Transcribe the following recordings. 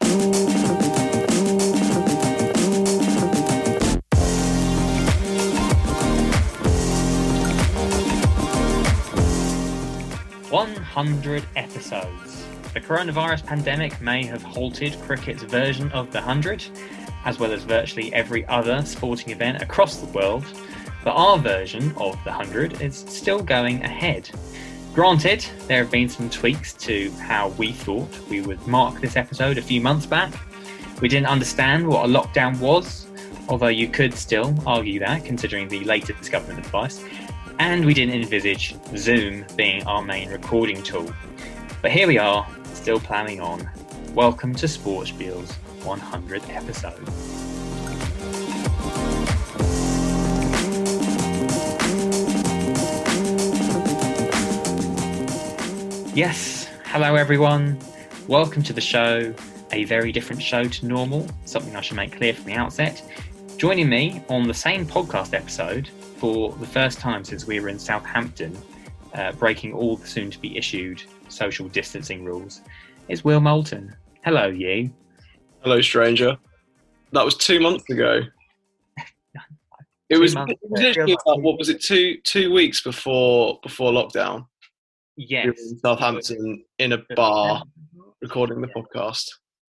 "100 episodes. The coronavirus pandemic may have halted cricket's version of the 100, as well as virtually every other sporting event across the world, but our version of the 100 is still going ahead. Granted, there have been some tweaks to how we thought we would mark this episode a few months back. We didn't understand what a lockdown was, although you could still argue that, considering the latest government advice. And we didn't envisage Zoom being our main recording tool. But here we are, still ploughing on. Welcome to Sportspiel's 100th episode. Yes, hello everyone. Welcome to the show. A very different show to normal, something I should make clear from the outset. Joining me on the same podcast episode for the first time since we were in Southampton, breaking all the soon-to-be issued social distancing rules, is Will Moulton. Hello, you. Hello, stranger. That was 2 months ago. It was literally about, what was it, two weeks before lockdown? Yes. We were in Southampton in a bar recording the podcast.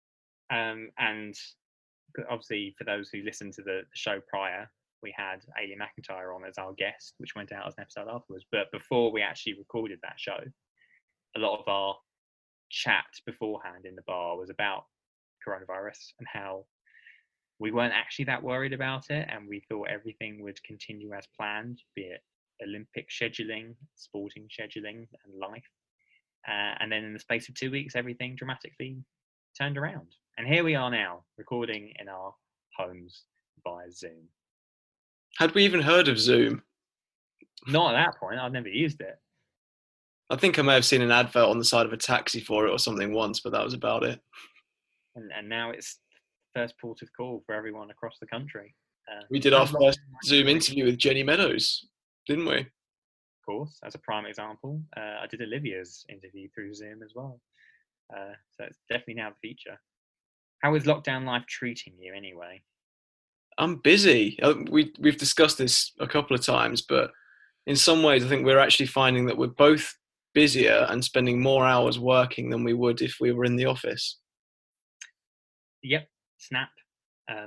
And obviously, for those who listened to the show prior, we had Aileen McIntyre on as our guest, which went out as an episode afterwards. But before we actually recorded that show, a lot of our chat beforehand in the bar was about coronavirus and how we weren't actually that worried about it, and we thought everything would continue as planned, be it Olympic scheduling, sporting scheduling, and life. And then in the space of 2 weeks, everything dramatically turned around. And here we are now, recording in our homes via Zoom. Had we even heard of Zoom? Not at that point. I'd never used it. I think I may have seen an advert on the side of a taxi for it or something once, but that was about it. And now it's the first port of call for everyone across the country. We did our first Zoom interview with Jenny Meadows, didn't we? Of course, as a prime example. I did Olivia's interview through Zoom as well. So it's definitely now the feature. How is lockdown life treating you anyway? I'm busy. We've discussed this a couple of times, but in some ways I think we're actually finding that we're both busier and spending more hours working than we would if we were in the office. Yep, snap. I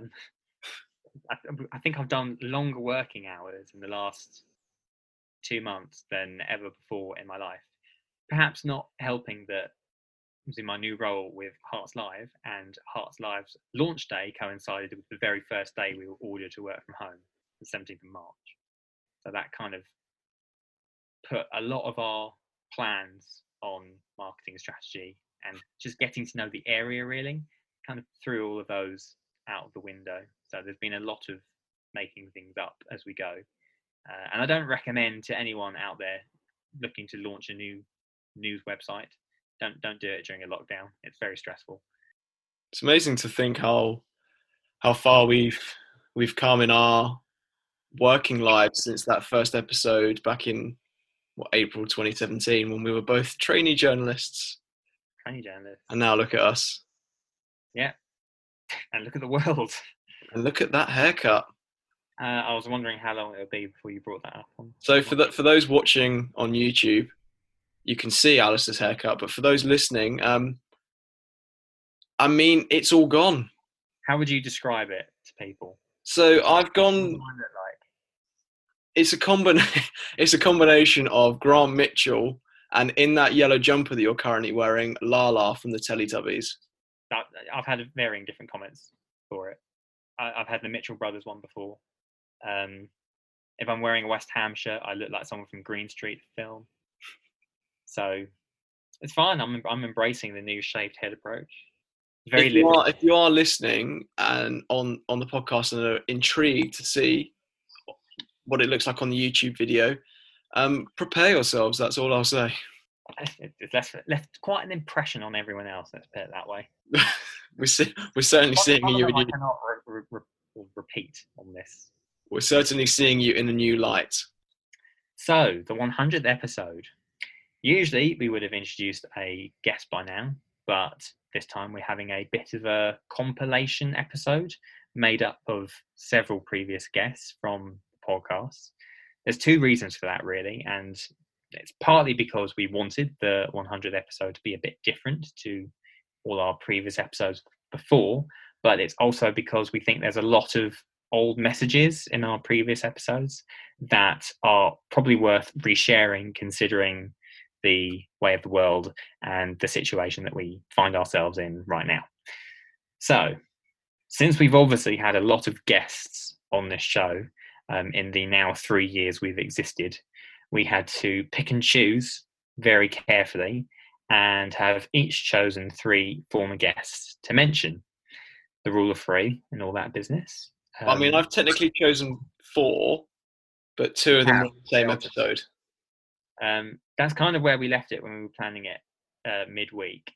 think I've done longer working hours in the last 2 months than ever before in my life. Perhaps not helping that I was in my new role with Hearts Live, and Hearts Live's launch day coincided with the very first day we were ordered to work from home, the 17th of March. So that kind of put a lot of our plans on marketing strategy and just getting to know the area really, kind of threw all of those out of the window. So there's been a lot of making things up as we go. And I don't recommend to anyone out there looking to launch a new news website, don't do it during a lockdown. It's very stressful. It's amazing to think how far we've come in our working lives since that first episode back in April 2017, when we were both trainee journalists. And now look at us. Yeah. And look at the world. And look at that haircut. I was wondering how long it would be before you brought that up. So for those watching on YouTube, you can see Alistair's haircut, but for those listening, I mean, it's all gone. How would you describe it to people? So I've gone. It's a combination of Grant Mitchell and, in that yellow jumper that you're currently wearing, Lala from the Teletubbies. I've had varying different comments for it. I've had the Mitchell Brothers one before. If I'm wearing a West Ham shirt, I look like someone from Green Street film. So it's fine. I'm embracing the new shaved head approach. If you are listening and on the podcast and are intrigued to see what it looks like on the YouTube video, prepare yourselves. That's all I'll say. It's left quite an impression on everyone else. Let's put it that way. We're certainly seeing you. I cannot repeat on this. We're certainly seeing you in a new light. So the 100th episode. Usually we would have introduced a guest by now, but this time we're having a bit of a compilation episode made up of several previous guests from the podcast. There's two reasons for that, really, and it's partly because we wanted the 100th episode to be a bit different to all our previous episodes before, but it's also because we think there's a lot of old messages in our previous episodes that are probably worth resharing, considering the way of the world and the situation that we find ourselves in right now. So, since we've obviously had a lot of guests on this show in the now 3 years we've existed, we had to pick and choose very carefully and have each chosen 3 former guests to mention. The rule of 3 and all that business. I mean, I've technically chosen 4, but 2 of them were on the same episode. That's kind of where we left it when we were planning it midweek.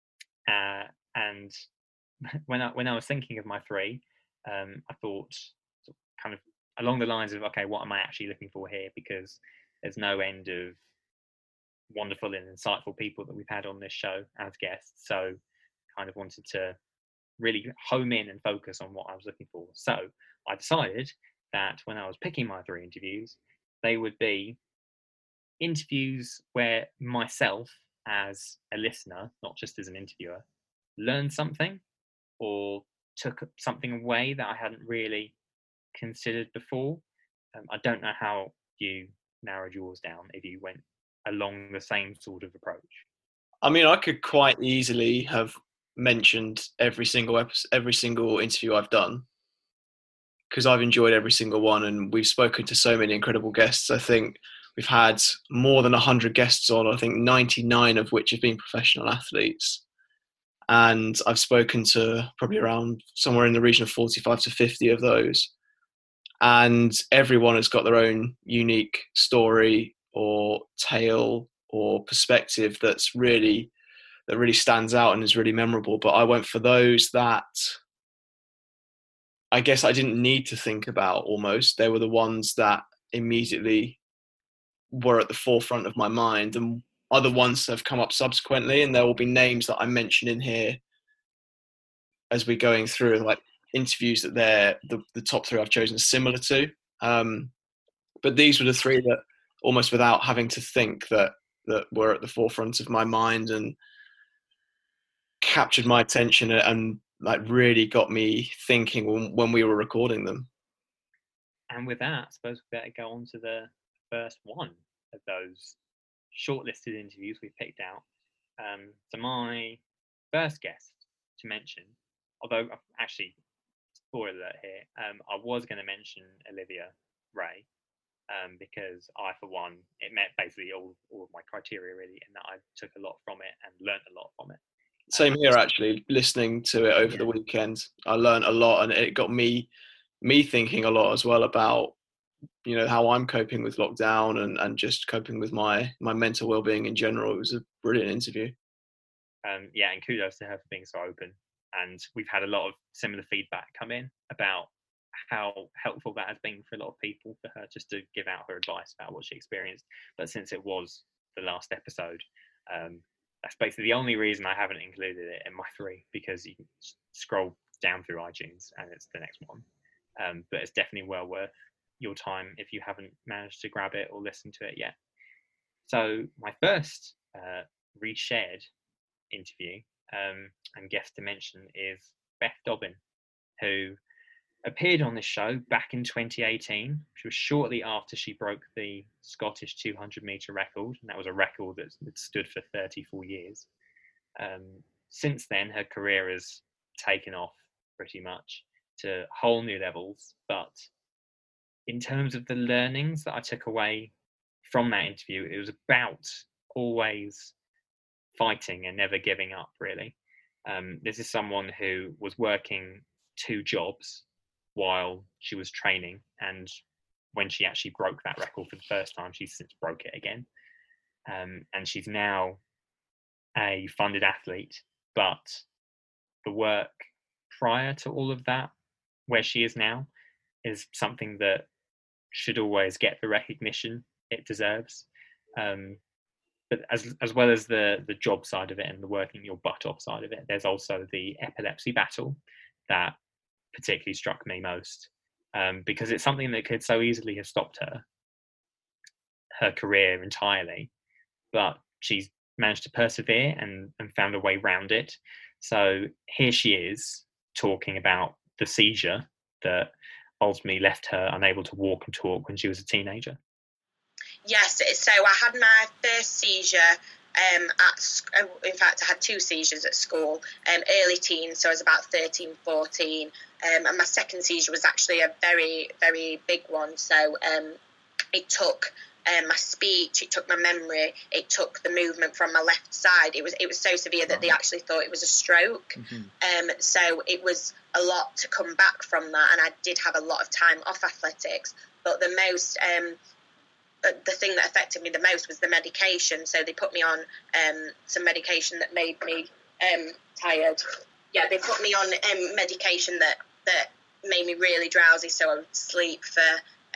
And when I was thinking of my 3, I thought kind of along the lines of, okay, what am I actually looking for here? Because there's no end of wonderful and insightful people that we've had on this show as guests. So kind of wanted to really home in and focus on what I was looking for. So I decided that when I was picking my 3 interviews, they would be interviews where myself as a listener, not just as an interviewer, learned something or took something away that I hadn't really considered before. I don't know how you narrowed yours down, if you went along the same sort of approach. I mean, I could quite easily have mentioned every single interview I've done, because I've enjoyed every single one, and we've spoken to so many incredible guests. I think we've had more than 100 guests on, I think 99 of which have been professional athletes. And I've spoken to probably around somewhere in the region of 45 to 50 of those. And everyone has got their own unique story or tale or perspective that really stands out and is really memorable. But I went for those that I guess I didn't need to think about almost. They were the ones that immediately were at the forefront of my mind, and other ones have come up subsequently, and there will be names that I mention in here as we're going through, like interviews that they're the top 3 I've chosen similar to. But these were the 3 that almost without having to think that were at the forefront of my mind and captured my attention and like really got me thinking when we were recording them. And with that, I suppose we better go on to the first one of those shortlisted interviews we picked out. So my first guest to mention, although actually, spoiler alert here, I was going to mention Olivia Ray, because I, for one, it met basically all of my criteria really, and that I took a lot from it and learnt a lot from it. Same here, actually. Listening to it over the weekend, I learned a lot, and it got me thinking a lot as well about, you know, how I'm coping with lockdown and just coping with my mental well-being in general. It was a brilliant interview. And kudos to her for being so open. And we've had a lot of similar feedback come in about how helpful that has been for a lot of people, for her just to give out her advice about what she experienced. But since it was the last episode, that's basically the only reason I haven't included it in my 3, because you can scroll down through iTunes and it's the next one. But it's definitely well worth your time if you haven't managed to grab it or listen to it yet. So my first reshared interview and guest to mention is Beth Dobbin, who appeared on this show back in 2018, which was shortly after she broke the Scottish 200-metre record, and that was a record that stood for 34 years. Since then, her career has taken off pretty much to whole new levels, but in terms of the learnings that I took away from that interview, it was about always fighting and never giving up, really. This is someone who was working 2 jobs while she was training, and when she actually broke that record for the first time, she's since broke it again. And she's now a funded athlete, but the work prior to all of that, where she is now, is something that should always get the recognition it deserves. but as well as the job side of it and the working your butt off side of it, there's also the epilepsy battle that particularly struck me most, because it's something that could so easily have stopped her career entirely, but she's managed to persevere and found a way around it. So here she is talking about the seizure that ultimately left her unable to walk and talk when she was a teenager. Yes, so I had my first seizure in fact, I had 2 seizures at school, early teens, so I was about 13, 14, and my second seizure was actually a very, very big one, so it took my speech, it took my memory, it took the movement from my left side. It was so severe that they actually thought it was a stroke. So it was a lot to come back from that, and I did have a lot of time off athletics, but the thing that affected me the most was the medication. So they put me on some medication that made me tired. Yeah, they put me on medication that made me really drowsy, so I would sleep for,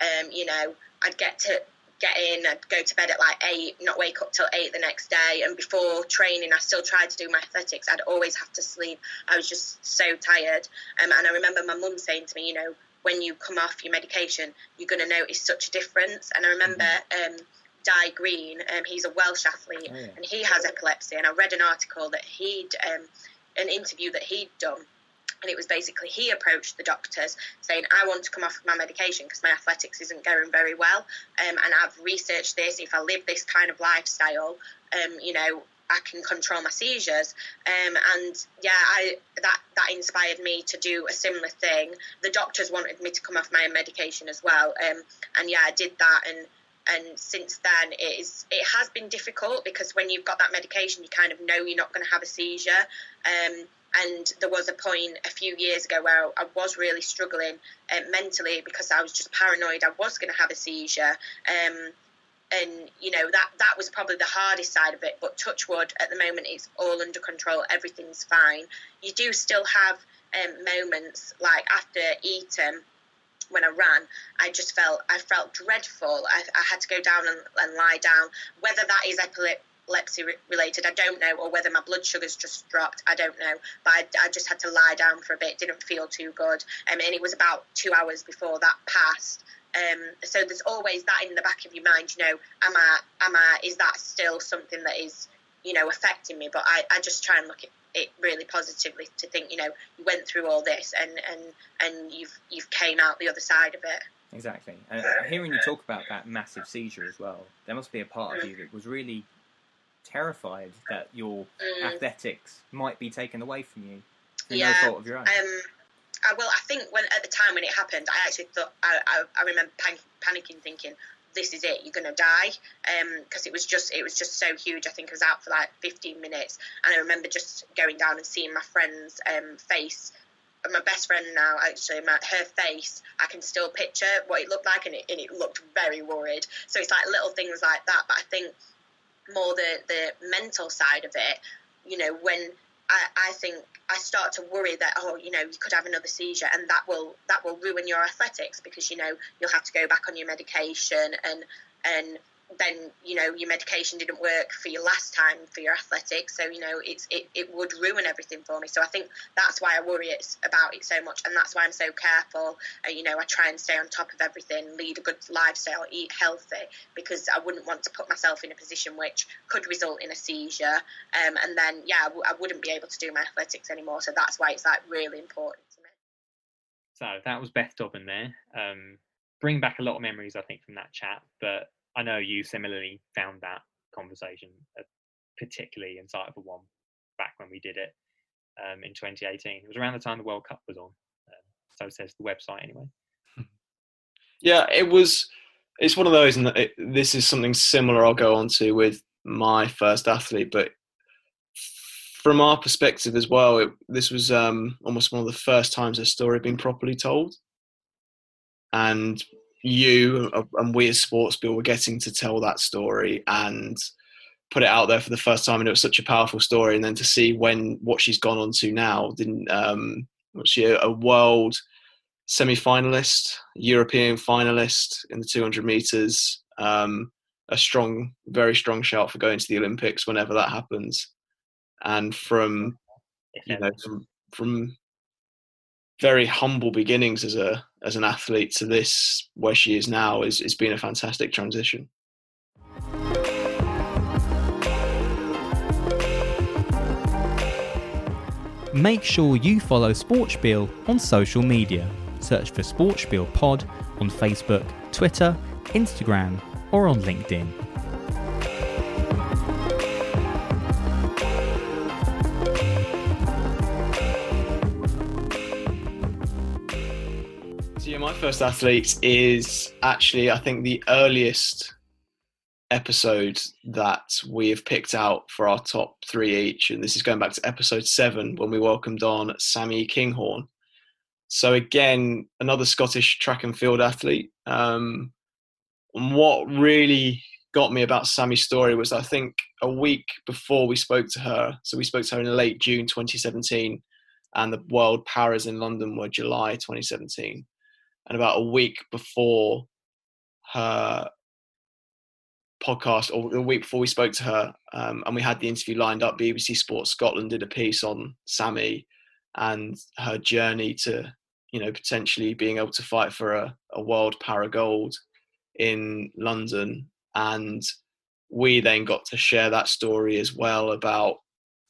I'd get in, I'd go to bed at like 8, not wake up till 8 the next day, and before training I still tried to do my athletics. I'd always have to sleep. I was just so tired. And I remember my mum saying to me, when you come off your medication, you're going to notice such a difference. And I remember Di Green, he's a Welsh athlete, and he has epilepsy. And I read an article that an interview that he'd done, and it was basically he approached the doctors saying, I want to come off my medication because my athletics isn't going very well, and I've researched this. If I live this kind of lifestyle, I can control my seizures. And yeah, that inspired me to do a similar thing. The doctors wanted me to come off my medication as well. And yeah, I did that. And since then it has been difficult, because when you've got that medication, you kind of know you're not going to have a seizure. And there was a point a few years ago where I was really struggling mentally, because I was just paranoid I was going to have a seizure. And that was probably the hardest side of it, but touch wood, at the moment it's all under control, everything's fine. You do still have moments like after Eton, when I ran, I felt dreadful. I had to go down and lie down. Whether that is epilepsy related, I don't know, or whether my blood sugars just dropped, I don't know, but I just had to lie down for a bit. Didn't feel too good, and it was about 2 hours before that passed. So there's always that in the back of your mind, is that still something that is, affecting me? But I just try and look at it really positively, to think, you went through all this and you've came out the other side of it. Exactly. And hearing you talk about that massive seizure as well, there must be a part of you that was really terrified that your athletics might be taken away from you through no fault of your own. I think at the time when it happened, I actually thought, I remember panicking, thinking, this is it, you're going to die, because it was just so huge. I think I was out for like 15 minutes, and I remember just going down and seeing my friend's face, my best friend now, actually, her face, I can still picture what it looked like, and it looked very worried. So it's like little things like that, but I think more the mental side of it, when I think I start to worry that, you could have another seizure, and that will ruin your athletics, because, you'll have to go back on your medication, and then, your medication didn't work for you last time for your athletics. So, it would ruin everything for me. So I think that's why I worry about it so much. And that's why I'm so careful. I try and stay on top of everything, lead a good lifestyle, eat healthy, because I wouldn't want to put myself in a position which could result in a seizure. And then, I wouldn't be able to do my athletics anymore. So that's why it's like really important to me. So that was Beth Dobbin there. Bring back a lot of memories, I think, from that chat. But I know you similarly found that conversation a particularly insightful one back when we did it in 2018. It was around the time the World Cup was on. So says the website anyway. Yeah, it's one of those, and this is something similar I'll go on to with my first athlete, but from our perspective as well, this was almost one of the first times a story had been properly told. And you and we as sports people were getting to tell that story and put it out there for the first time, and it was such a powerful story. And then to see what she's gone on to now, was she a world semi-finalist, European finalist in the 200 meters, very strong shout for going to the Olympics whenever that happens. And from very humble beginnings as an athlete to this where she is now is been a fantastic transition. Make sure you follow Sportspiel on social media. Search for Sportspiel Pod on Facebook, Twitter, Instagram, or on LinkedIn. So yeah, my first athlete is actually, I think, the earliest episode that we have picked out for our top 3 each, and this is going back to episode 7 when we welcomed on Sammy Kinghorn. So again, another Scottish track and field athlete. And what really got me about Sammy's story was, I think, a week before we spoke to her. So we spoke to her in late June 2017, and the World Paras in London were July 2017. And about a week before her podcast, or the week before we spoke to her, and we had the interview lined up, BBC Sports Scotland did a piece on Sammy and her journey to, potentially being able to fight for a world para gold in London. And we then got to share that story as well about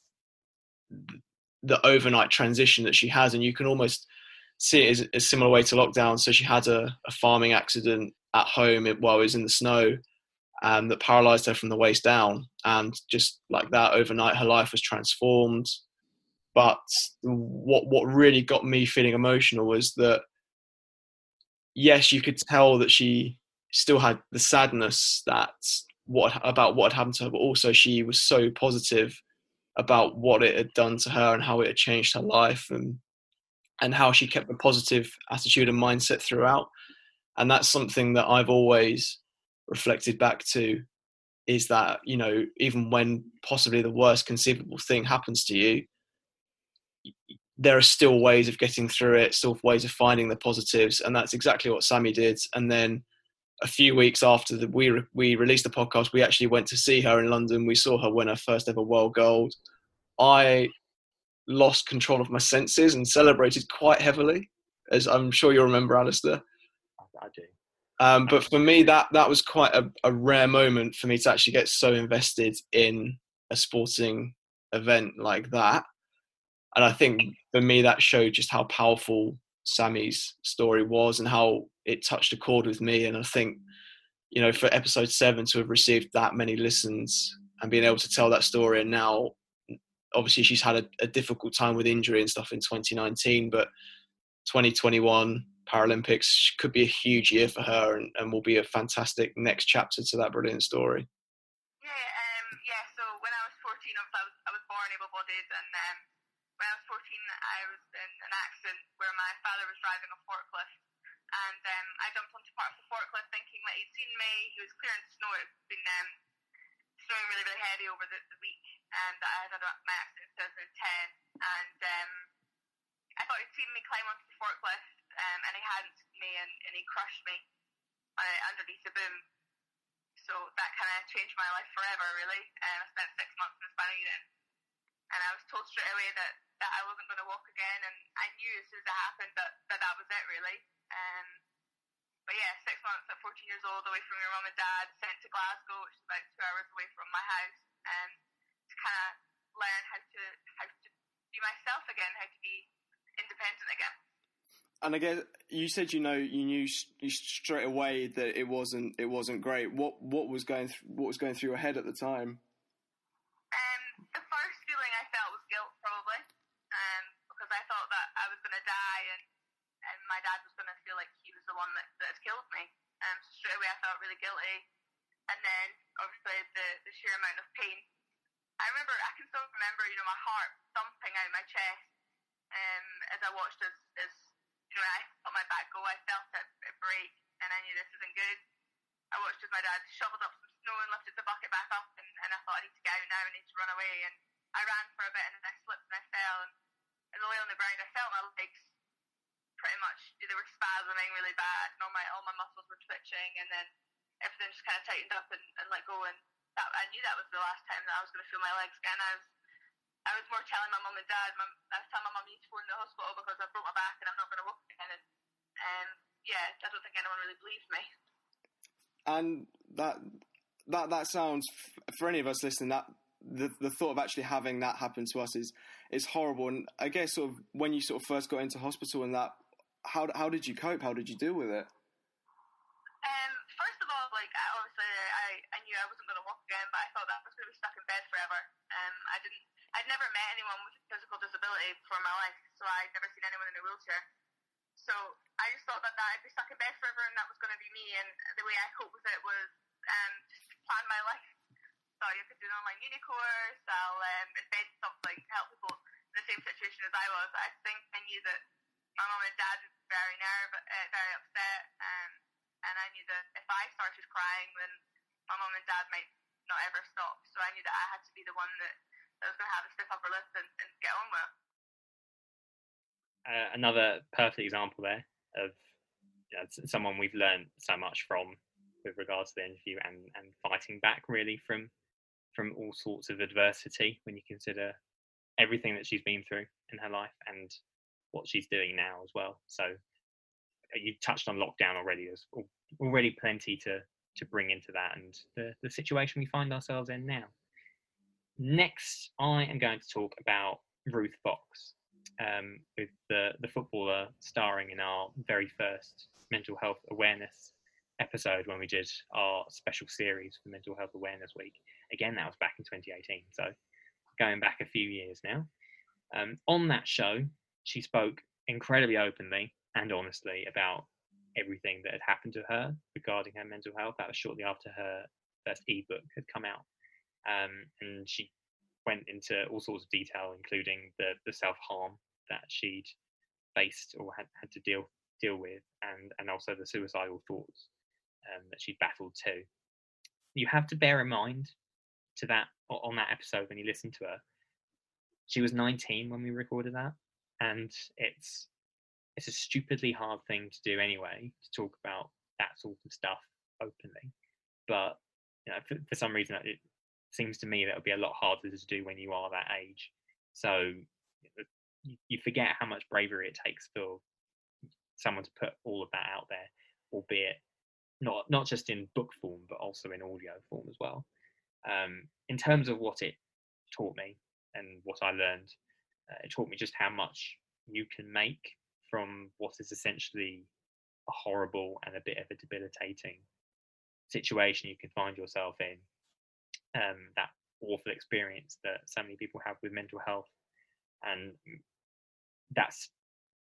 the overnight transition that she has. And you can almost see it as a similar way to lockdown. So she had a farming accident at home while it was in the snow, that paralysed her from the waist down. And just like that, overnight, her life was transformed. But what really got me feeling emotional was that, yes, you could tell that she still had the sadness about what had happened to her, but also she was so positive about what it had done to her and how it had changed her life, and how she kept a positive attitude and mindset throughout. And that's something that I've always reflected back to, is that, even when possibly the worst conceivable thing happens to you, there are still ways of getting through it, still ways of finding the positives. And that's exactly what Sammy did. And then a few weeks after we released the podcast, we actually went to see her in London. We saw her win her first ever world gold. I lost control of my senses and celebrated quite heavily, as I'm sure you'll remember, Alistair. I do. But for me, that was quite a rare moment for me to actually get so invested in a sporting event like that. And I think for me, that showed just how powerful Sammy's story was and how it touched a chord with me. And I think, for episode 7 to have received that many listens and being able to tell that story, and now obviously she's had a difficult time with injury and stuff in 2019, but 2021 Paralympics could be a huge year for her, and will be a fantastic next chapter to that brilliant story. Yeah. So when I was 14, I was born able-bodied, and when I was 14, I was in an accident where my father was driving a forklift, and I jumped onto part of the forklift thinking that he'd seen me. He was clearing snow. It had been snowing really, really heavy over the week, and that I had my accident in 2010, and I thought he'd seen me climb onto the forklift, and he hadn't seen me, and he crushed me underneath the boom. So that kind of changed my life forever, really. I spent 6 months in the spinal unit, and I was told straight away that I wasn't going to walk again, and I knew as soon as it happened that was it, really. But yeah, 6 months at 14 years old, away from your mum and dad, sent to Glasgow, which is about 2 hours away from my house, to kind of learn how to be myself again, how to be independent again. And I guess you said you knew straight away that it wasn't great. What was going through your head at the time? The first feeling I felt was guilt, probably, because I thought that I was going to die, and my dad was going to feel like he was the one that had killed me. So straight away I felt really guilty, and then obviously the sheer amount of pain. I can still remember, my heart thumping out my chest, as I watched as I felt my back go. I felt it break, and I knew this isn't good. I watched as my dad shoveled up some snow and lifted the bucket back up, and I thought, I need to get out now, I need to run away. And I ran for a bit, and I slipped and I fell, and as I lay on the ground, I felt my legs pretty much, they were spasming really bad, and all my muscles were twitching, and then everything just kind of tightened up and let go. And I knew that was the last time that I was going to feel my legs again. I was more telling my mum and dad. I was telling my mum, "You need to phone the hospital because I broke my back and I'm not going to walk again." And I don't think anyone really believed me. And that sounds, for any of us listening, that the thought of actually having that happen to us is horrible. And I guess sort of when you sort of first got into hospital and that, how did you cope? How did you deal with it? First of all, obviously I knew I wasn't going to walk again, but I thought that I was going to be stuck in bed forever. I'd never met anyone with a physical disability before in my life, so I'd never seen anyone in a wheelchair. So I just thought that I'd be stuck in bed forever and that was going to be me. And the way I coped with it was just plan my life. So you could do an online uni course. I'll invent something to help people in the same situation as I was. I think I knew that my mum and dad would be very very upset, and I knew that if I started crying, then my mum and dad might not ever stop. So I knew that I had to be the one that was going to have a stiff upper lip and get on with it. Another perfect example there of someone we've learned so much from with regards to the interview and fighting back really from all sorts of adversity when you consider everything that she's been through in her life and what she's doing now as well. So you touched on lockdown already. There's already plenty to bring into that and the situation we find ourselves in now. Next, I am going to talk about Ruth Fox, with the footballer starring in our very first mental health awareness episode when we did our special series for Mental Health Awareness Week. Again, that was back in 2018, so going back a few years now. On that show, she spoke incredibly openly and honestly about everything that had happened to her regarding her mental health. That was shortly after her first ebook had come out. And she went into all sorts of detail, including the self-harm that she'd faced or had to deal with, and also the suicidal thoughts that she'd battled too. You have to bear in mind on that episode when you listen to her, she was 19 when we recorded that, and it's a stupidly hard thing to do anyway, to talk about that sort of stuff openly. But for some reason, it seems to me that would be a lot harder to do when you are that age. So you forget how much bravery it takes for someone to put all of that out there, albeit not just in book form, but also in audio form as well. In terms of what it taught me and what I learned, it taught me just how much you can make from what is essentially a horrible and a bit of a debilitating situation you can find yourself in. That awful experience that so many people have with mental health, and that's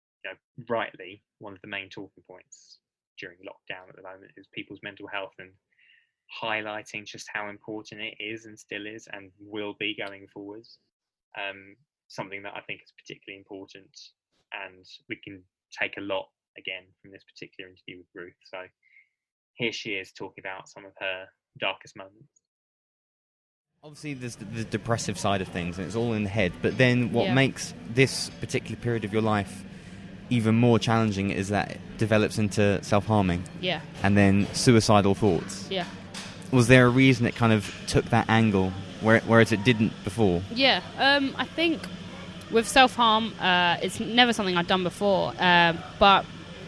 rightly one of the main talking points during lockdown at the moment is people's mental health, and highlighting just how important it is and still is and will be going forwards. Something that I think is particularly important, and we can take a lot again from this particular interview with Ruth. So here she is talking about some of her darkest moments. Obviously, there's the depressive side of things, and it's all in the head. But then what makes this particular period of your life even more challenging is that it develops into self-harming. Yeah. And then suicidal thoughts. Yeah. Was there a reason it kind of took that angle, whereas it didn't before? Yeah. I think with self-harm, it's never something I'd done before. But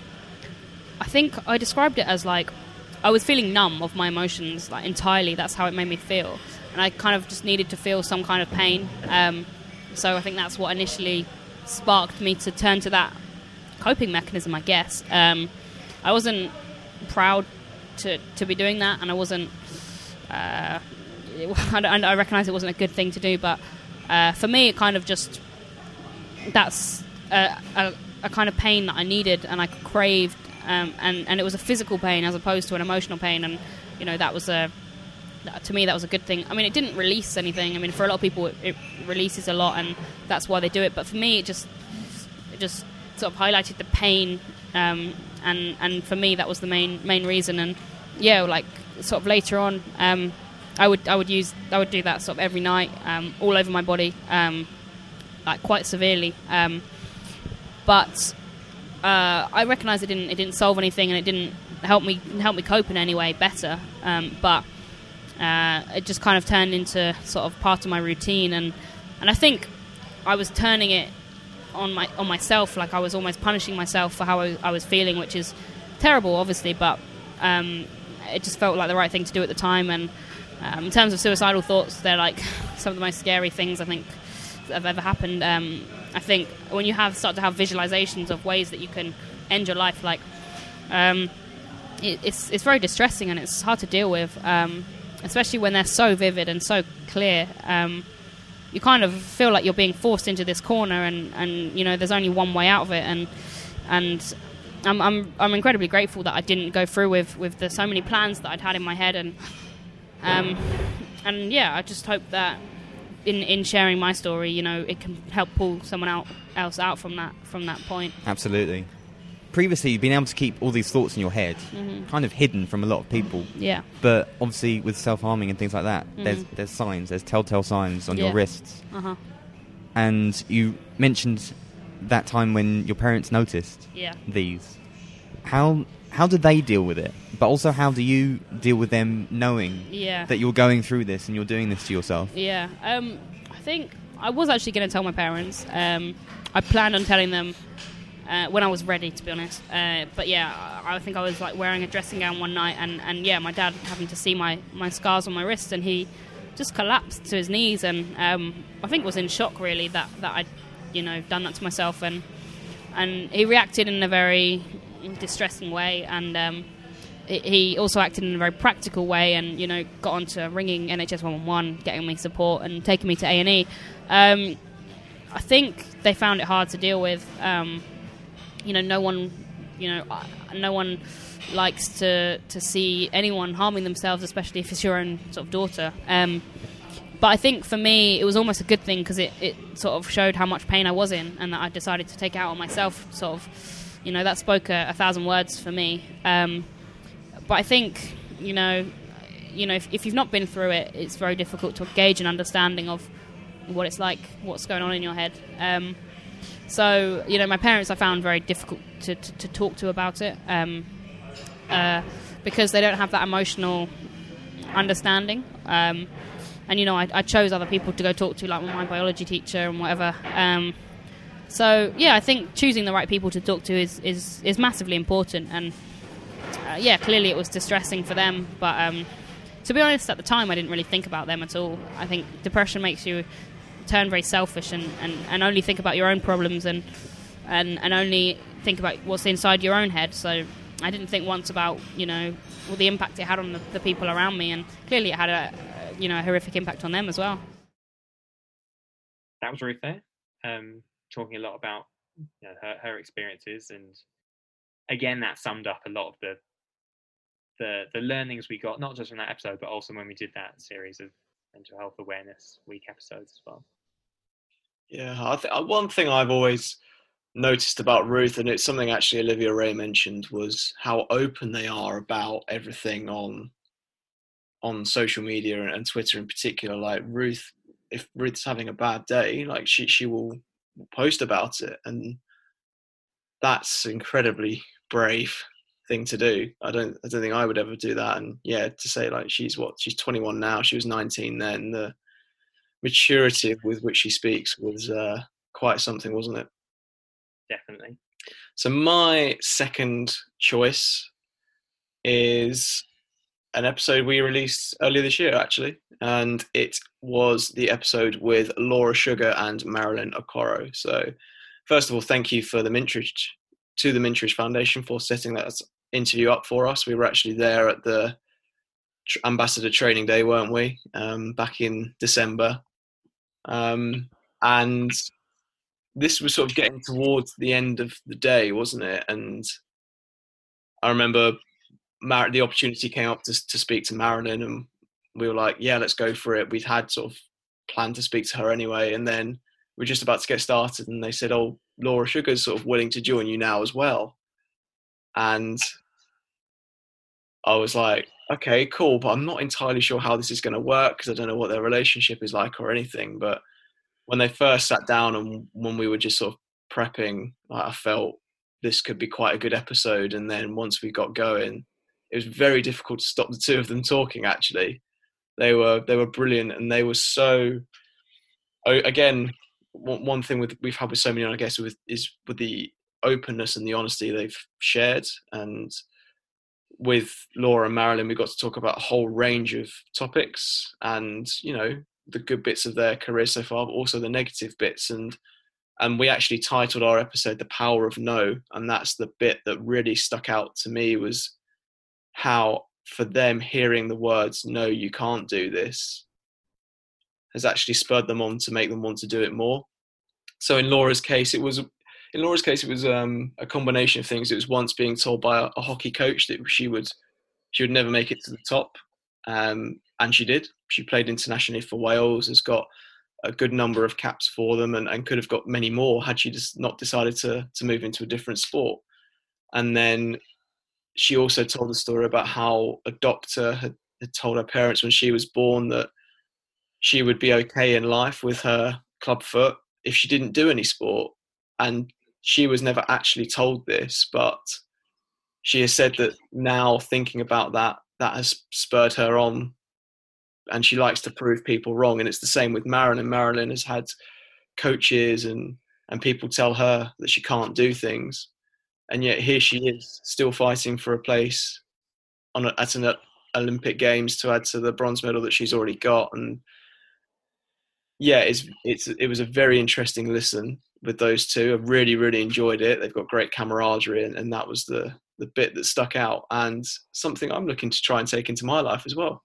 I think I described it as like I was feeling numb of my emotions, like entirely. That's how it made me feel. And I kind of just needed to feel some kind of pain. So I think that's what initially sparked me to turn to that coping mechanism, I guess. I wasn't proud to be doing that, and I wasn't... I recognise it wasn't a good thing to do, but for me it kind of just... That's a kind of pain that I needed and I craved, and it was a physical pain as opposed to an emotional pain, and that was to me that was a good thing. I mean, it didn't release anything. I mean, for a lot of people it releases a lot, and that's why they do it, but for me it just sort of highlighted the pain, and for me that was the main reason. And like sort of later on, I would do that sort of every night, all over my body, like quite severely, but I recognised it didn't solve anything, and it help me cope in any way better. But it just kind of turned into sort of part of my routine, and I think I was turning it on myself, like I was almost punishing myself for how I was feeling, which is terrible, obviously, but it just felt like the right thing to do at the time. And in terms of suicidal thoughts, they're like some of the most scary things I think that have ever happened. I think when you start to have visualizations of ways that you can end your life, like it's very distressing and it's hard to deal with, especially when they're so vivid and so clear. You kind of feel like you're being forced into this corner, and you know there's only one way out of it, and I'm incredibly grateful that I didn't go through with the so many plans that I'd had in my head, and yeah, I just hope that in sharing my story, you know, it can help pull someone else out from that point. Absolutely. Previously, you've been able to keep all these thoughts in your head, kind of hidden from a lot of people. Yeah. But obviously, with self-harming and things like that, there's signs, there's telltale signs on your wrists. And you mentioned that time when your parents noticed these. How did they deal with it? But also, how do you deal with them knowing that you're going through this and you're doing this to yourself? Yeah. I think I was actually going to tell my parents. I planned on telling them when I was ready, to be honest. But yeah, I think I was like wearing a dressing gown one night, and yeah, my dad having to see my scars on my wrist, and he just collapsed to his knees, and I think was in shock really that I'd, you know, done that to myself, and he reacted in a very distressing way, and he also acted in a very practical way, and you know, got on to ringing NHS 111, getting me support and taking me to A&E. I think they found it hard to deal with. You know, no one likes to see anyone harming themselves, especially if it's your own sort of daughter. But I think for me, it was almost a good thing because it sort of showed how much pain I was in, and that I decided to take it out on myself. Sort of, you know, that spoke 1,000 words for me. But I think, you know, if you've not been through it, it's very difficult to gauge an understanding of what it's like, what's going on in your head. So, you know, my parents I found very difficult to talk to about it because they don't have that emotional understanding. And, you know, I chose other people to go talk to, like my biology teacher and whatever. So, yeah, I think choosing the right people to talk to is massively important. And, yeah, clearly it was distressing for them. But to be honest, at the time I didn't really think about them at all. I think depression makes you turn very selfish and only think about your own problems and only think about what's inside your own head. So I didn't think once about, you know, the impact it had on the people around me, and clearly it had a horrific impact on them as well. That was really fair. Talking a lot about, you know, her experiences, and again that summed up a lot of the learnings we got, not just from that episode, but also when we did that series of Mental Health Awareness Week episodes as well. Yeah, one thing I've always noticed about Ruth, and it's something actually Olivia Ray mentioned, was how open they are about everything on social media and Twitter in particular. Like Ruth, if Ruth's having a bad day, like she will post about it, and that's incredibly brave thing to do. I don't think I would ever do that. And yeah, to say like she's 21 now, she was 19 then, the maturity with which she speaks was quite something, wasn't it? Definitely. So my second choice is an episode we released earlier this year, actually, and it was the episode with Laura Sugar and Marilyn Okoro. So first of all, thank you for the Mintridge Foundation for setting that interview up for us. We were actually there at the Ambassador Training Day, weren't we, back in December, and this was sort of getting towards the end of the day, wasn't it? And I remember the opportunity came up to speak to Marilyn, and we were like, yeah, let's go for it. We'd had sort of planned to speak to her anyway, and then we're just about to get started, and they said, oh, Laura Sugar's sort of willing to join you now as well. And I was like, okay, cool, but I'm not entirely sure how this is going to work because I don't know what their relationship is like or anything. But when they first sat down and when we were just sort of prepping, I felt this could be quite a good episode. And then once we got going, it was very difficult to stop the two of them talking. Actually, they were brilliant, and they were so. Again, one thing we've had with so many on, I guess, is with the openness and the honesty they've shared. And with Laura and Marilyn, we got to talk about a whole range of topics, and the good bits of their career so far, but also the negative bits. And we actually titled our episode "The Power of No," and that's the bit that really stuck out to me, was how for them hearing the words "No, you can't do this" has actually spurred them on to make them want to do it more. So in Laura's case, it was a combination of things. It was once being told by a hockey coach that she would never make it to the top, and she did. She played internationally for Wales, has got a good number of caps for them, and could have got many more had she just not decided to move into a different sport. And then she also told the story about how a doctor had told her parents when she was born that she would be okay in life with her club foot if she didn't do any sport. And she was never actually told this, but she has said that now, thinking about that has spurred her on, and she likes to prove people wrong. And it's the same with Marilyn. Marilyn has had coaches and people tell her that she can't do things, and yet here she is, still fighting for a place at an Olympic Games to add to the bronze medal that she's already got. And yeah, it was a very interesting listen with those two. I really, really enjoyed it. They've got great camaraderie, and that was the bit that stuck out, and something I'm looking to try and take into my life as well.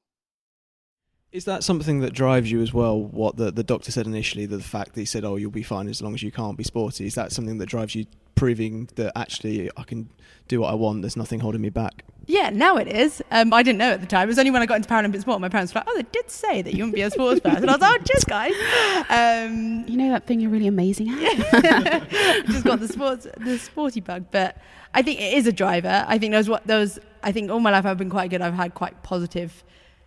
Is that something that drives you as well, what the doctor said initially, the fact that he said, oh, you'll be fine as long as you can't be sporty? Is that something that drives you, proving that actually I can do what I want, there's nothing holding me back? Yeah, now it is. I didn't know at the time. It was only when I got into Paralympic sport, my parents were like, oh, they did say that you wouldn't be a sports person. And I was like, oh, cheers, guys. You know that thing you're really amazing at? Just got the sporty bug. But I think it is a driver. I think I think all my life I've been quite good. I've had quite positive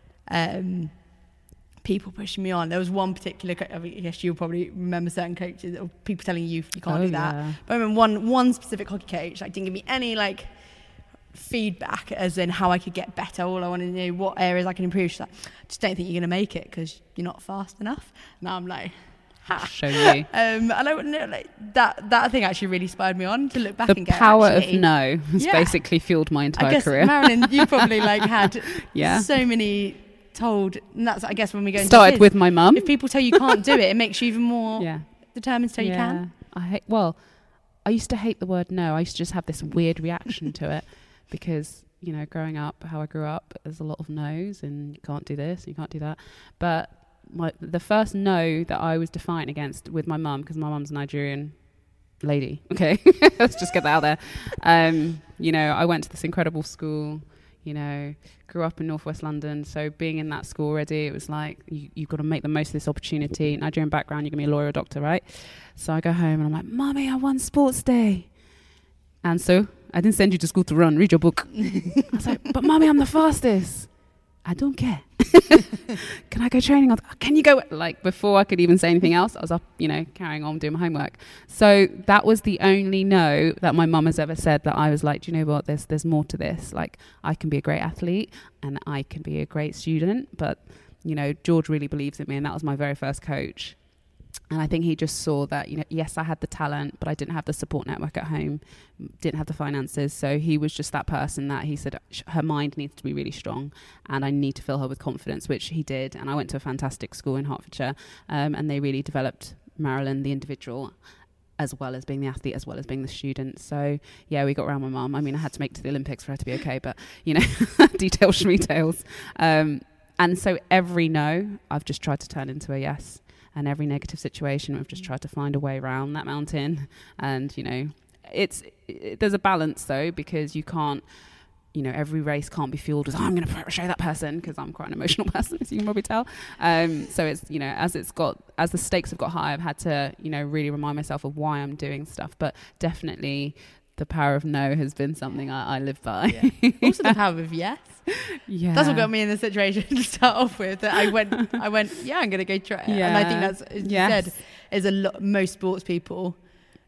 people pushing me on. There was one particular, I guess you'll probably remember certain coaches or people telling you can't do that. Yeah. But I remember one specific hockey coach didn't give me any feedback as in how I could get better. All I wanted to know what areas I can improve. She's like, I just don't think you're going to make it because you're not fast enough. Now I'm like, ha. Show you. And I wouldn't know, that thing actually really inspired me on to look back and go, the power of no has basically fueled my entire career. Marilyn, you probably had so many told, and that's I guess when we go started with my mum. If people tell you can't do it makes you even more determined to tell you can. I used to hate the word no. I used to just have this weird reaction to it because growing up, how I grew up, there's a lot of no's, and you can't do this, you can't do that. But the first no that I was defiant against with my mum, because my mum's a Nigerian lady, okay, let's just get that out there. I went to this incredible school, grew up in northwest London, so being in that school already, it was like you've got to make the most of this opportunity. Nigerian background, you're gonna be a lawyer or doctor, right? So I go home and I'm like, Mummy, I won sports day. And so I didn't send you to school to run, read your book. I was like, but Mummy, I'm the fastest. I don't care. Can I go training? Can you go? Before I could even say anything else, I was up, carrying on doing my homework. So that was the only no that my mum has ever said, that I was like, do you know what? There's more to this. I can be a great athlete and I can be a great student, but George really believes in me, and that was my very first coach. And I think he just saw that, yes, I had the talent, but I didn't have the support network at home, didn't have the finances. So he was just that person that he said, her mind needs to be really strong and I need to fill her with confidence, which he did. And I went to a fantastic school in Hertfordshire, and they really developed Marilyn, the individual, as well as being the athlete, as well as being the student. So, yeah, we got around my mum. I mean, I had to make it to the Olympics for her to be okay, but, details, schmetails. And so every no, I've just tried to turn into a yes. And every negative situation, we've just tried to find a way around that mountain. And, there's a balance, though, because you can't, every race can't be fueled with, I'm going to show that person, because I'm quite an emotional person, as you can probably tell. So it's, as the stakes have got higher, I've had to, really remind myself of why I'm doing stuff. But definitely the power of no has been something I live by. Yeah. Also the power of yes. Yeah, that's what got me in the situation to start off with. That I went, yeah, I'm going to go try. Yeah. And I think that's, as you said, is most sports people,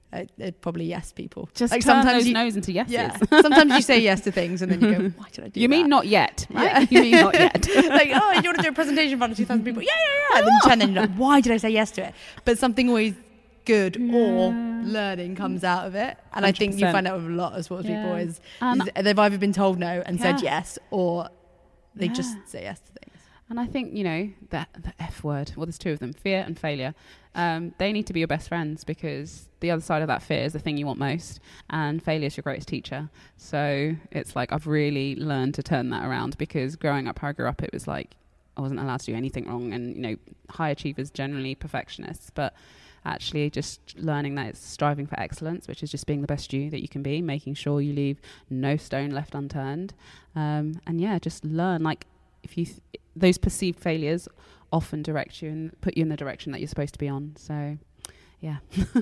probably yes people. Just like turn those no's into yeses. Yeah. Sometimes you say yes to things and then you go, why did I do that? You mean not yet, right? You mean not yet. Like, you want to do a presentation in front of 2,000 people? Yeah. And then you're like, why did I say yes to it? But something always good or learning comes out of it. And 100%. I think you find out with a lot of sports people is they've either been told no and said yes, or they just say yes to things. And I think, the F word, well, there's two of them, fear and failure. They need to be your best friends, because the other side of that fear is the thing you want most, and failure is your greatest teacher. So it's like I've really learned to turn that around, because growing up how I grew up, it was like I wasn't allowed to do anything wrong, and, high achievers generally perfectionists, but actually just learning that it's striving for excellence, which is just being the best you that you can be, making sure you leave no stone left unturned. Just learn, like, those perceived failures often direct you and put you in the direction that you're supposed to be on. So, yeah.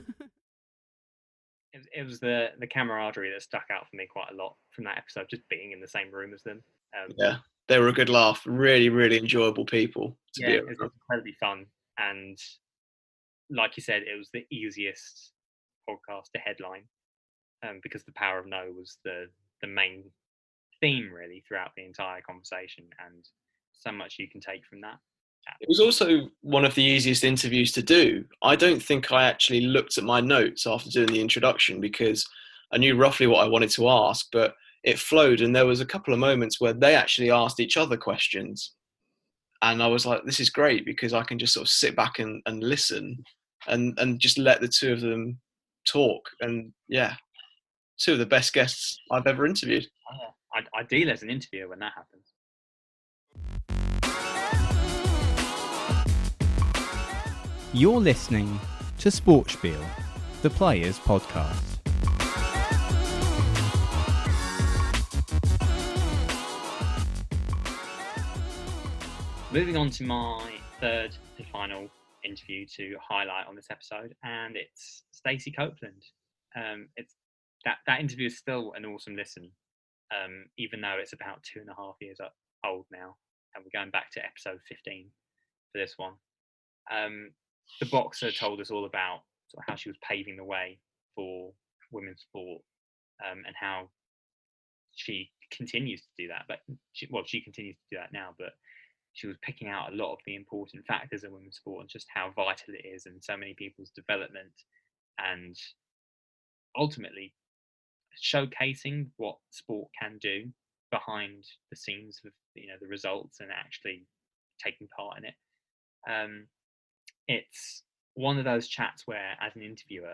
It was the camaraderie that stuck out for me quite a lot from that episode, just being in the same room as them. They were a good laugh. Really, really enjoyable people to be around. It was incredibly fun. And like you said, it was the easiest podcast to headline, because the power of no was the main theme really throughout the entire conversation, and so much you can take from that. It was also one of the easiest interviews to do. I don't think I actually looked at my notes after doing the introduction, because I knew roughly what I wanted to ask, but it flowed, and there was a couple of moments where they actually asked each other questions, and I was like, this is great, because I can just sort of sit back and listen and just let the two of them talk. And two of the best guests I've ever interviewed. Ideal as an interviewer when that happens. You're listening to Sportspiel, the Players Podcast. Moving on to my third and final interview to highlight on this episode, and it's Stacey Copeland. It's that interview is still an awesome listen, even though it's about 2.5 years old now, and we're going back to episode 15 for this one. The boxer told us all about sort of how she was paving the way for women's sport, and how she continues to do that. But she continues to do that now, but she was picking out a lot of the important factors in women's sport and just how vital it is in so many people's development, and ultimately showcasing what sport can do behind the scenes of the results and actually taking part in it. It's one of those chats where, as an interviewer,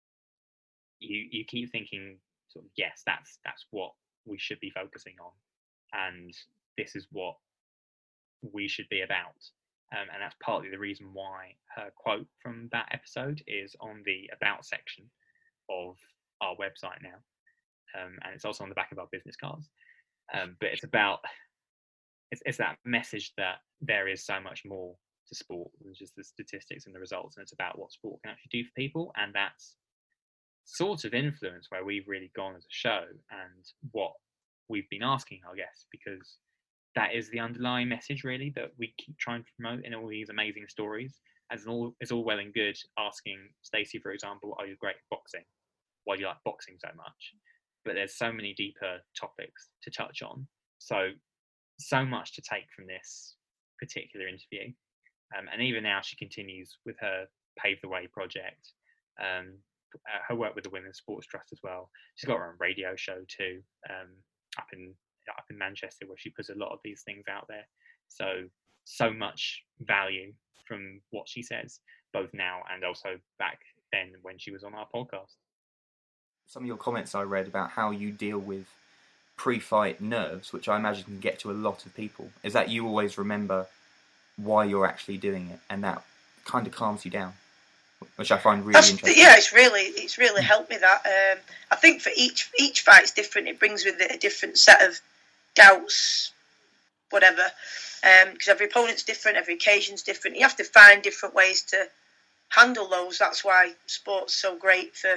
you keep thinking, sort of, yes, that's what we should be focusing on, and this is what we should be about. And that's partly the reason why her quote from that episode is on the About section of our website now, and it's also on the back of our business cards. But it's about it's that message that there is so much more to sport than just the statistics and the results, and it's about what sport can actually do for people. And that's sort of influence where we've really gone as a show and what we've been asking our guests, because that is the underlying message really that we keep trying to promote in all these amazing stories. It's all well and good asking Stacey, for example, are you great at boxing? Why do you like boxing so much? But there's so many deeper topics to touch on. So much to take from this particular interview. And even now she continues with her Pave the Way project, her work with the Women's Sports Trust as well. She's got her own radio show too, up in Manchester, where she puts a lot of these things out there. So much value from what she says, both now and also back then when she was on our podcast. Some of your comments I read about how you deal with pre-fight nerves, which I imagine can get to a lot of people, is that you always remember why you're actually doing it, and that kind of calms you down, which I find really interesting. Yeah, it's really helped me that. I think for each fight's different. It brings with it a different set of doubts, whatever, because every opponent's different, every occasion's different. You have to find different ways to handle those. That's why sport's so great for,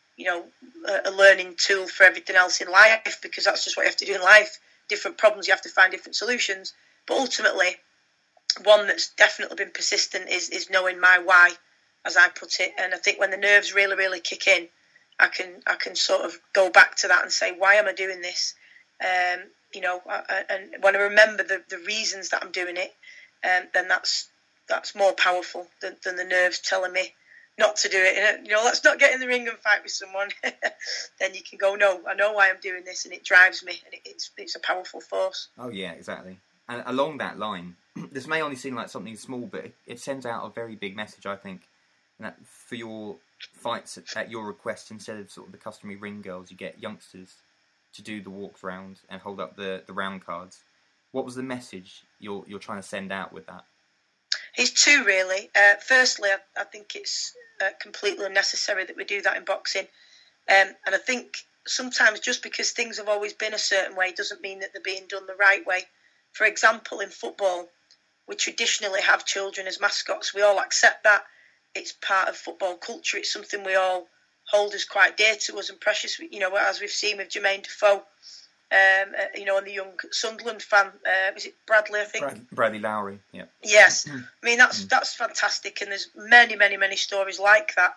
a learning tool for everything else in life, because that's just what you have to do in life. Different problems, you have to find different solutions. But ultimately, one that's definitely been persistent is knowing my why, as I put it. And I think when the nerves really, really kick in, I can sort of go back to that and say, why am I doing this? You know, and when I remember the reasons that I'm doing it, then that's more powerful than the nerves telling me not to do it. And, you know, let's not get in the ring and fight with someone. Then you can go, no, I know why I'm doing this, and it drives me, and it's a powerful force. Oh yeah, exactly. And along that line, this may only seem like something small, but it sends out a very big message, I think. And that for your fights at your request, instead of sort of the customary ring girls, you get youngsters to do the walks round and hold up the round cards. What was the message you're trying to send out with that? It's two, really. Firstly, I think it's completely unnecessary that we do that in boxing. And I think sometimes just because things have always been a certain way doesn't mean that they're being done the right way. For example, in football, we traditionally have children as mascots. We all accept that. It's part of football culture. It's something we all hold as quite dear to us and precious. You know, as we've seen with Jermaine Defoe, you know, and the young Sunderland fan, was it Bradley, I think? Bradley Lowry, yeah. Yes. I mean, that's fantastic, and there's many, many, many stories like that.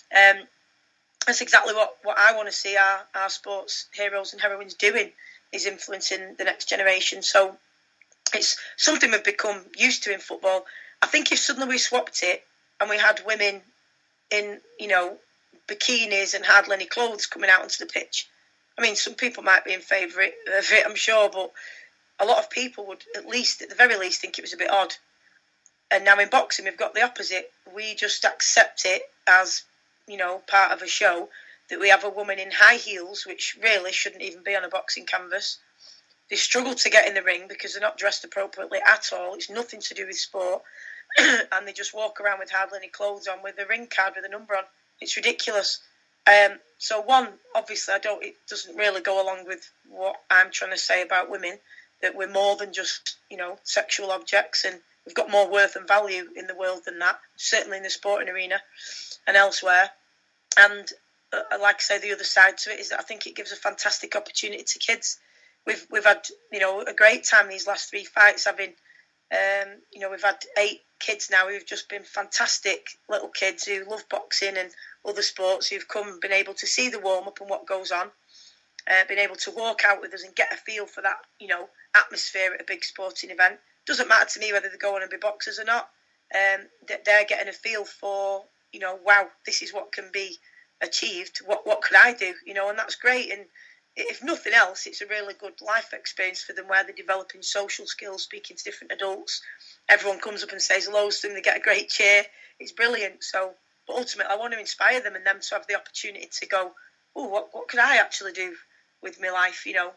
That's exactly what I want to see our sports heroes and heroines doing, is influencing the next generation. So it's something we've become used to in football. I think if suddenly we swapped it and we had women in, you know, bikinis and hardly any clothes coming out onto the pitch, I mean, some people might be in favour of it, I'm sure, but a lot of people would, at the very least, think it was a bit odd. And now in boxing, we've got the opposite. We just accept it as, you know, part of a show, that we have a woman in high heels, which really shouldn't even be on a boxing canvas. They struggle to get in the ring because they're not dressed appropriately at all. It's nothing to do with sport. And they just walk around with hardly any clothes on, with a ring card with a number on. It's ridiculous. So one, obviously, it doesn't really go along with what I'm trying to say about women, that we're more than just, you know, sexual objects, and we've got more worth and value in the world than that, certainly in the sporting arena and elsewhere. And like I say, the other side to it is that I think it gives a fantastic opportunity to kids. We've had, you know, a great time these last 3 fights, having, you know, we've had 8 kids now who've just been fantastic little kids who love boxing and other sports, who've come and been able to see the warm-up and what goes on, been able to walk out with us and get a feel for that, you know, atmosphere at a big sporting event. Doesn't matter to me whether they go on and be boxers or not. They're getting a feel for, you know, wow, this is what can be achieved. What could I do? You know, and that's great. And if nothing else, it's a really good life experience for them, where they're developing social skills, speaking to different adults. Everyone comes up and says hello to them. They get a great cheer. It's brilliant. So, but ultimately, I want to inspire them, and them to have the opportunity to go, oh, what could I actually do with my life? You know,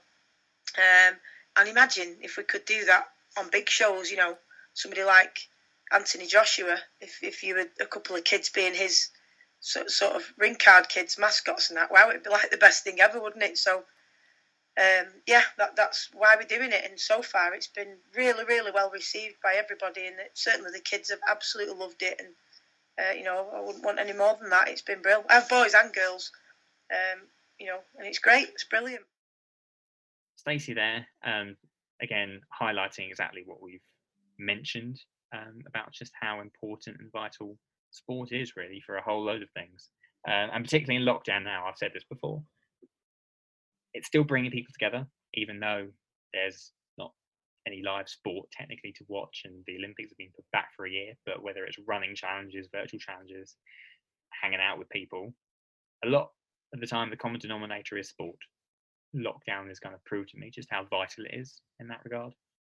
and imagine if we could do that on big shows. You know, somebody like Anthony Joshua, if you had a couple of kids being his sort of ring card kids, mascots and that, wow, it'd be like the best thing ever, wouldn't it? So, yeah, that's why we're doing it. And so far, it's been really, really well received by everybody, and certainly the kids have absolutely loved it. And you know, I wouldn't want any more than that. It's been brilliant. I have boys and girls, you know, and it's great. It's brilliant. Stacey there, again, highlighting exactly what we've mentioned about just how important and vital sport is really for a whole load of things. And particularly in lockdown now, I've said this before, it's still bringing people together, even though there's not any live sport technically to watch, and the Olympics have been put back for a year. But whether it's running challenges, virtual challenges, hanging out with people, a lot of the time the common denominator is sport. Lockdown is going to prove to me just how vital it is in that regard.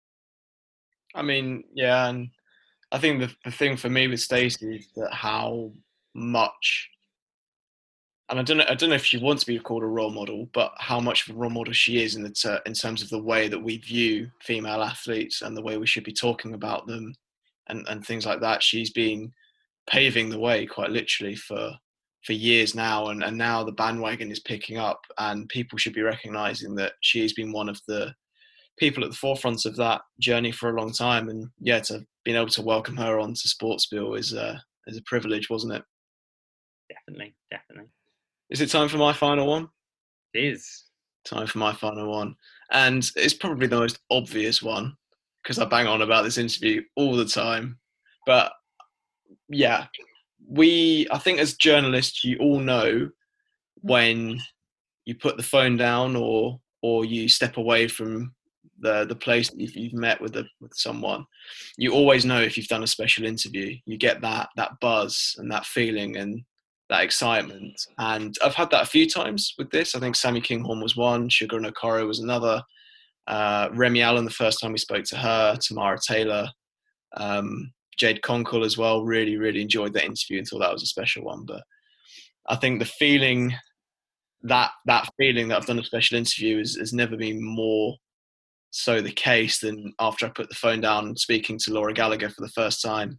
I mean, yeah, and I think the thing for me with Stacey is that how much, and I don't know if she wants to be called a role model, but how much of a role model she is in terms of the way that we view female athletes and the way we should be talking about them and things like that. She's been paving the way quite literally for years now, and now the bandwagon is picking up, and people should be recognising that she has been one of the people at the forefront of that journey for a long time. And yeah, to being able to welcome her onto Sportsbill is a privilege, wasn't it? Definitely. Is it time for my final one? It is. Time for my final one. And it's probably the most obvious one, because I bang on about this interview all the time. But yeah, I think as journalists, you all know when you put the phone down or you step away from the place that you've met with someone, you always know if you've done a special interview. You get that buzz and that feeling and that excitement. And I've had that a few times with this. I think Sammy Kinghorn was one, Sugar and Okoro was another, Remy Allen the first time we spoke to her, Tamara Taylor, Jade Conkle as well. Really, really enjoyed that interview and thought that was a special one. But I think the feeling, that feeling that I've done a special interview has never been more so the case than after I put the phone down and speaking to Laura Gallagher for the first time.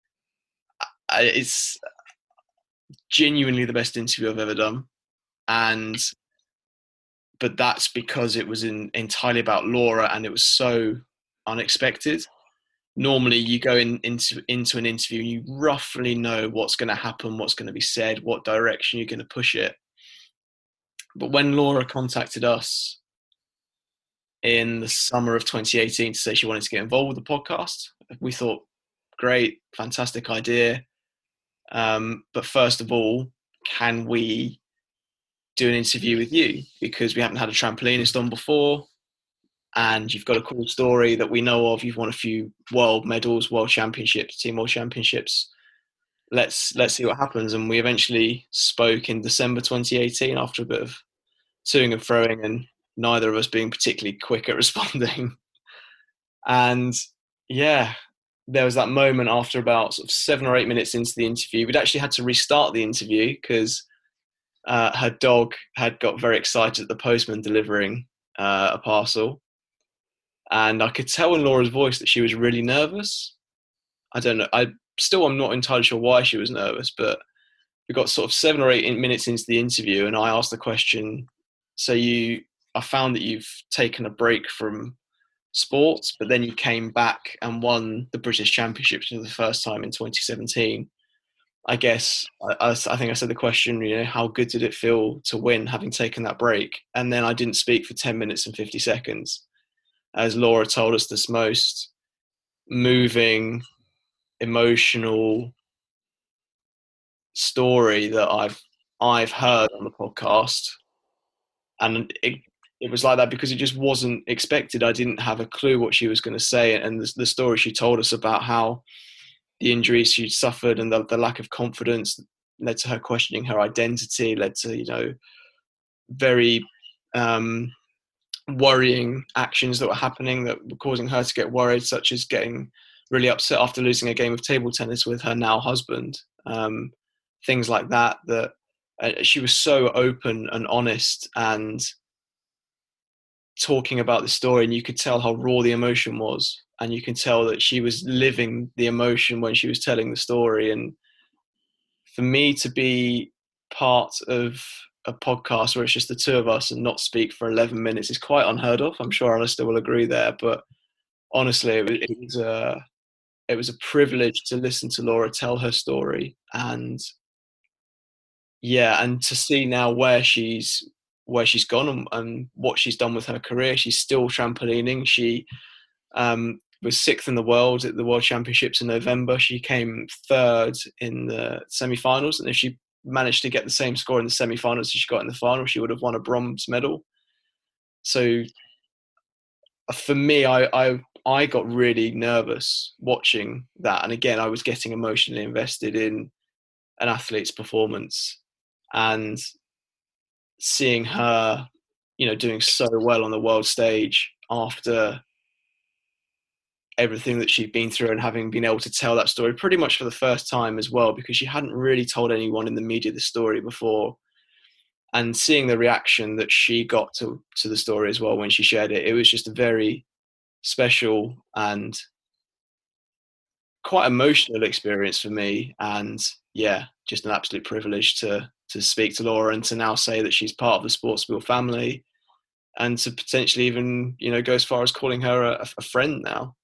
It's genuinely the best interview I've ever done. But that's because it was entirely about Laura, and it was so unexpected. Normally you go into an interview and you roughly know what's going to happen, what's going to be said, what direction you're going to push it. But when Laura contacted us in the summer of 2018 to say she wanted to get involved with the podcast, we thought, great, fantastic idea. But first of all, can we do an interview with you? Because we haven't had a trampolinist on before, and you've got a cool story that we know of. You've won a few world medals, world championships, team world championships. Let's see what happens. And we eventually spoke in December 2018 after a bit of toing and froing, and neither of us being particularly quick at responding. And yeah, there was that moment after about sort of 7 or 8 minutes into the interview. We'd actually had to restart the interview because her dog had got very excited at the postman delivering a parcel. And I could tell in Laura's voice that she was really nervous. I don't know. I'm not entirely sure why she was nervous, but we got sort of 7 or 8 minutes into the interview, and I asked the question, so I found that you've taken a break from sports, but then you came back and won the British Championships for the first time in 2017. I guess I think I said the question, how good did it feel to win having taken that break? And then I didn't speak for 10 minutes and 50 seconds. As Laura told us, this most moving, emotional story that I've heard on the podcast. And it was like that because it just wasn't expected. I didn't have a clue what she was going to say. And the story she told us about how the injuries she'd suffered and the lack of confidence led to her questioning her identity, led to, very worrying actions that were happening that were causing her to get worried, such as getting really upset after losing a game of table tennis with her now husband. Things like that she was so open and honest and talking about the story, and you could tell how raw the emotion was, and you can tell that she was living the emotion when she was telling the story. And for me to be part of a podcast where it's just the two of us and not speak for 11 minutes is quite unheard of. I'm sure Alistair will agree there, but honestly, it was a privilege to listen to Laura tell her story, and to see now where she's gone and what she's done with her career. She's still trampolining. She was 6th in the world at the World Championships in November. She came 3rd in the semi-finals, and if she managed to get the same score in the semi-finals as she got in the final, she would have won a bronze medal. So for me, I got really nervous watching that, and again, I was getting emotionally invested in an athlete's performance, and seeing her, doing so well on the world stage after everything that she'd been through, and having been able to tell that story pretty much for the first time as well, because she hadn't really told anyone in the media the story before, and seeing the reaction that she got to the story as well when she shared it, it was just a very special and quite emotional experience for me. And just an absolute privilege to speak to Laura and to now say that she's part of the Sportsbill family, and to potentially even, go as far as calling her a friend now.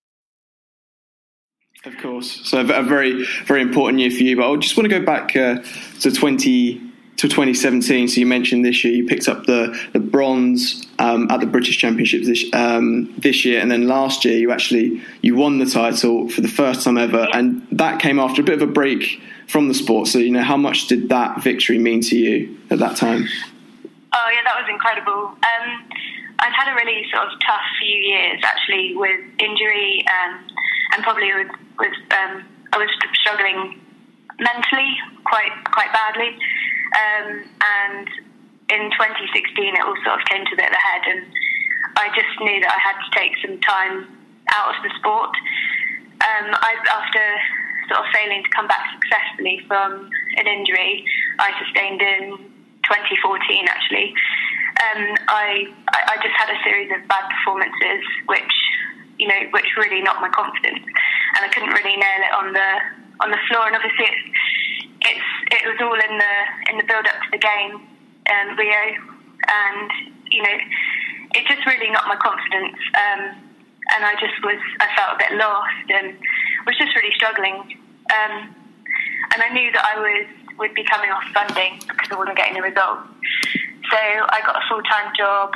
Of course. So a very, very important year for you. But I just want to go back to 2017. So you mentioned this year you picked up the bronze at the British Championships this year, and then last year you won the title for the first time ever, and that came after a bit of a break from the sport. So, how much did that victory mean to you at that time? Oh yeah, that was incredible. I'd had a really sort of tough few years actually with injury, and probably with I was struggling mentally quite badly, and in 2016 it all sort of came to a bit of a head, and I just knew that I had to take some time out of the sport. After sort of failing to come back successfully from an injury I sustained in 2014 actually, I just had a series of bad performances which really knocked my confidence, and I couldn't really nail it on the floor. And obviously it was all in the build up to the game in Rio, and it just really knocked my confidence, and I felt a bit lost and was just really struggling, and I knew that I would be coming off funding because I wasn't getting the results. So I got a full-time job.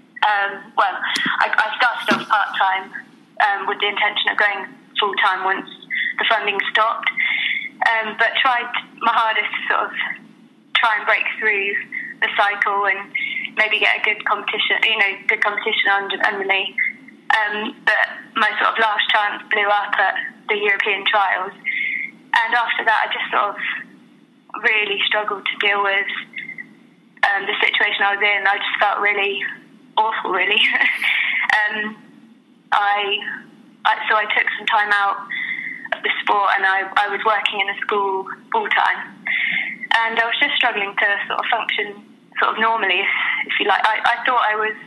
I started off part-time with the intention of going full-time once the funding stopped, but tried my hardest to sort of try and break through the cycle and maybe get a good competition under me. But my sort of last chance blew up at the European trials, and after that I just sort of really struggled to deal with the situation I was in. I just felt really awful, really. So I took some time out of the sport, and I was working in a school full time, and I was just struggling to sort of function sort of normally, if you like. I thought I was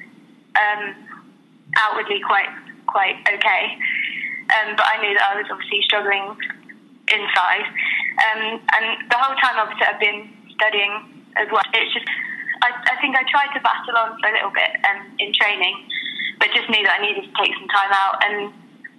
outwardly quite okay, but I knew that I was obviously struggling inside, and the whole time obviously I've been studying as well. It's just I think I tried to battle on for a little bit in training, but just knew that I needed to take some time out, and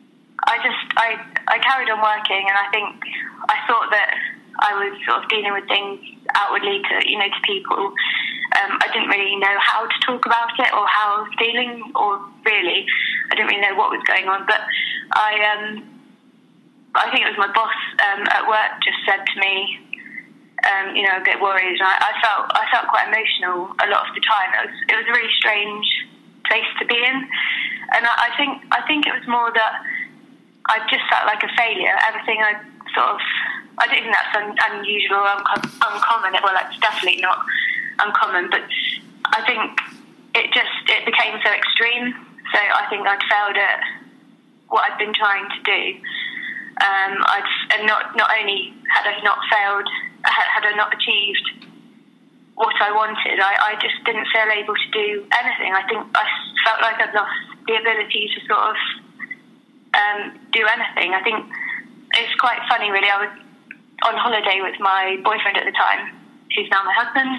I carried on working, and I thought that I was sort of dealing with things outwardly to people. I didn't really know how to talk about it or how I was feeling, or really I didn't really know what was going on. But I think it was my boss at work just said to me, a bit worried, and I felt quite emotional a lot of the time. It was a really strange place to be in, and I think it was more that I just felt like a failure. Everything I don't think that's unusual or uncommon. Well, it's definitely not uncommon, but I think it became so extreme. So I think I'd failed at what I'd been trying to do. And not only had I not failed, had I not achieved what I wanted, I just didn't feel able to do anything. I think I felt like I'd lost the ability to sort of do anything. I think it's quite funny, really. I was on holiday with my boyfriend at the time, who's now my husband,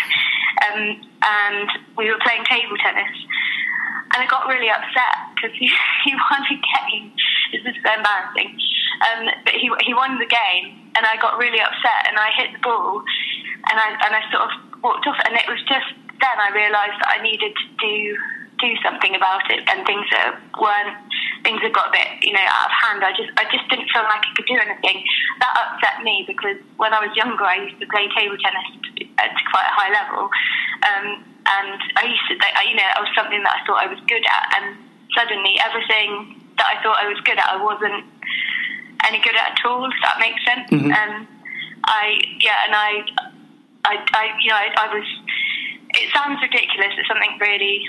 and we were playing table tennis, and I got really upset because he won a game. This is so embarrassing. But he won the game, and I got really upset, and I hit the ball, and I sort of walked off, and it was just then I realised that I needed to do something about it, and things had got a bit out of hand. I just didn't feel like I could do anything. That upset me because when I was younger I used to play table tennis at quite a high level, and I used to it was something that I thought I was good at, and suddenly everything that I thought I was good at I wasn't any good at all, if that makes sense. Mm-hmm. I was. It sounds ridiculous. It's something really,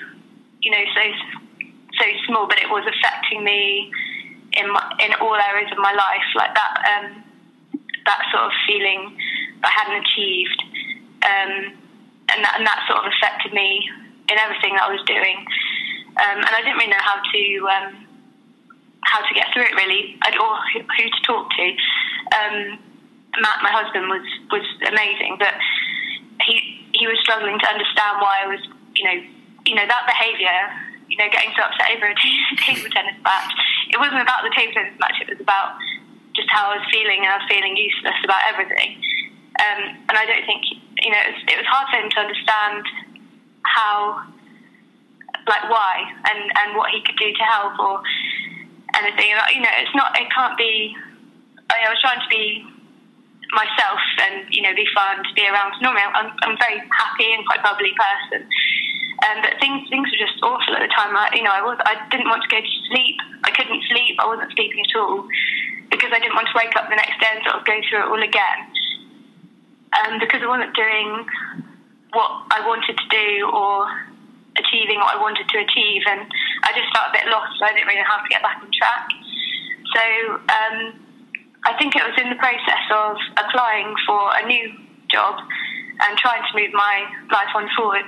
so small, but it was affecting me in all areas of my life, like that. That sort of feeling that I hadn't achieved, and that sort of affected me in everything that I was doing. And I didn't really know how to get through it, really, or who to talk to. Matt, my husband, was amazing, but he was struggling to understand why I was, that behaviour, getting so upset over a table tennis match. It wasn't about the table tennis match, it was about just how I was feeling, and I was feeling useless about everything. And I don't think, it was hard for him to understand how like why and what he could do to help or anything. You know, it can't be. I was trying to be myself and, you know, be fun to be around. Normally I'm a very happy and quite bubbly person, but things were just awful at the time. I didn't want to go to sleep. I couldn't sleep. I wasn't sleeping at all because I didn't want to wake up the next day and sort of go through it all again, because I wasn't doing what I wanted to do or achieving what I wanted to achieve, and I just felt a bit lost, so I didn't really know how to get back on track. So I think it was in the process of applying for a new job and trying to move my life on forwards.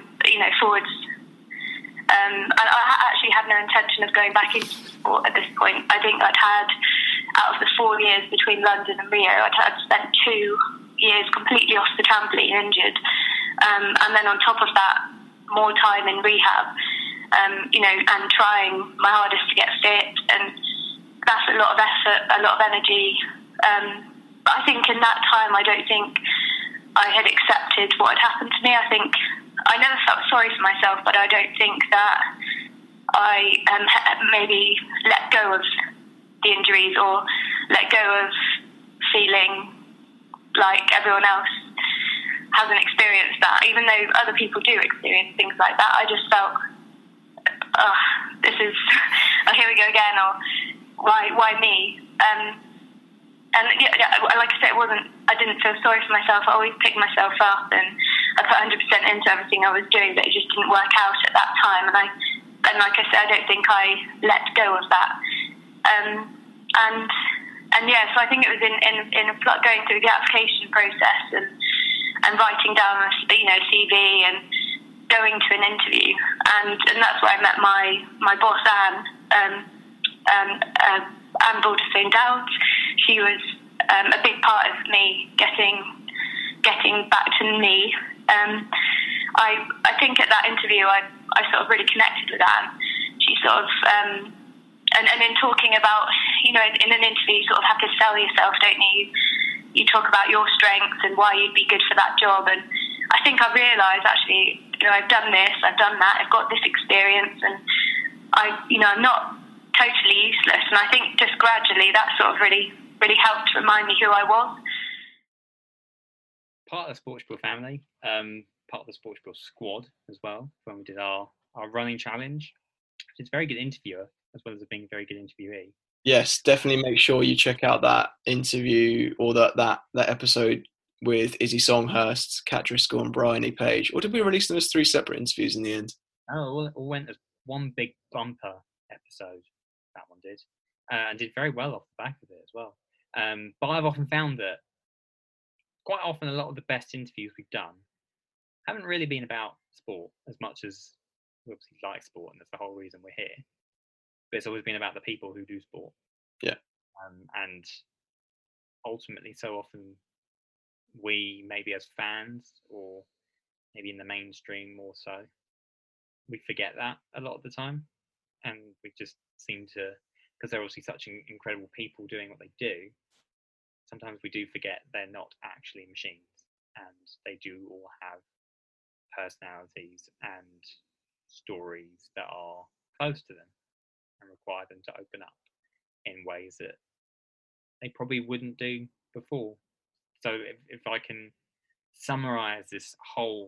And I actually had no intention of going back into sport at this point. I think I'd had, out of the 4 years between London and Rio, I'd spent 2 years completely off the trampoline injured, and then on top of that, more time in rehab, and trying my hardest to get fit, and that's a lot of effort, a lot of energy. But I think in that time, I don't think I had accepted what had happened to me. I think I never felt sorry for myself, but I don't think that I maybe let go of the injuries or let go of feeling like everyone else hasn't experienced that, even though other people do experience things like that. I just felt, this is, here we go again, or why me? And like I said, I didn't feel sorry for myself. I always picked myself up and I put 100% into everything I was doing, but it just didn't work out at that time. And like I said, I don't think I let go of that. So I think it was in going through the application process and writing down a CV and going to an interview, and that's where I met my boss Anne Balderstone-Dowd. She was a big part of me getting back to me. I think at that interview I sort of really connected with Anne. She sort of and in talking about, in an interview you sort of have to sell yourself, don't you? You talk about your strengths and why you'd be good for that job, and I think I realised actually, I've done this, I've done that, I've got this experience, and I'm not totally useless. And I think just gradually that sort of really helped to remind me who I was. Part of the Sportsbill family, part of the Sportsbill squad as well, when we did our running challenge. She's a very good interviewer as well as being a very good interviewee. Yes, definitely make sure you check out that interview or that episode with Izzy Songhurst, Kat Driscoll and Bryony Page. Or did we release them as 3 separate interviews in the end? Oh, it all went as one big bumper episode, that one did. And did very well off the back of it as well. But I've often found that quite often a lot of the best interviews we've done haven't really been about sport as much as we obviously like sport, and that's the whole reason we're here. But it's always been about the people who do sport. Yeah. And ultimately, so often we, maybe as fans or maybe in the mainstream more so, we forget that a lot of the time. And we just seem to, because they're obviously such incredible people doing what they do, sometimes we do forget they're not actually machines, and they do all have personalities and stories that are close to them and require them to open up in ways that they probably wouldn't do before. So if I can summarize this whole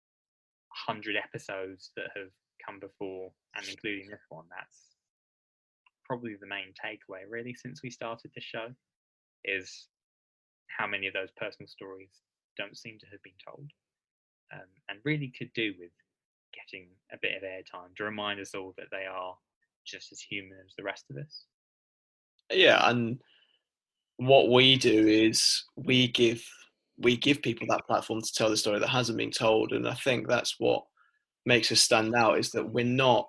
100 episodes that have come before, and including this one, that's probably the main takeaway really since we started this show, is how many of those personal stories don't seem to have been told, and really could do with getting a bit of airtime to remind us all that they are just as human as the rest of us. Yeah, and what we do is we give people that platform to tell the story that hasn't been told, and I think that's what makes us stand out, is that we're not,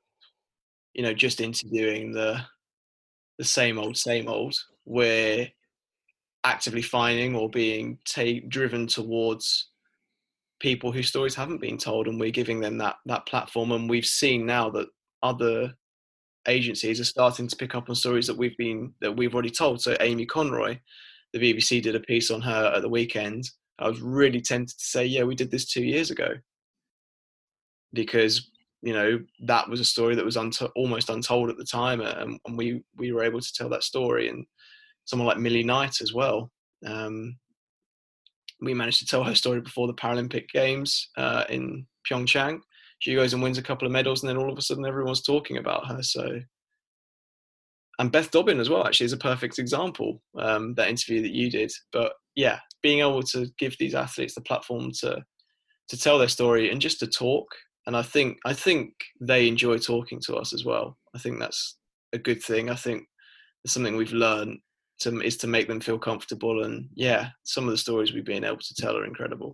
just interviewing the same old. We're actively finding or being driven towards people whose stories haven't been told, and we're giving them that platform. And we've seen now that other agencies are starting to pick up on stories that we've already told. So Amy Conroy, the BBC did a piece on her at the weekend. I was really tempted to say, yeah, we did this 2 years ago, because that was a story that was almost untold at the time, and we were able to tell that story. And someone like Millie Knight as well. We managed to tell her story before the Paralympic Games in Pyeongchang. She goes and wins a couple of medals, and then all of a sudden everyone's talking about her. So, and Beth Dobbin as well, actually, is a perfect example, that interview that you did. But yeah, being able to give these athletes the platform to tell their story and just to talk. And I think they enjoy talking to us as well. I think that's a good thing. I think it's something we've learned is to make them feel comfortable. And yeah, some of the stories we've been able to tell are incredible.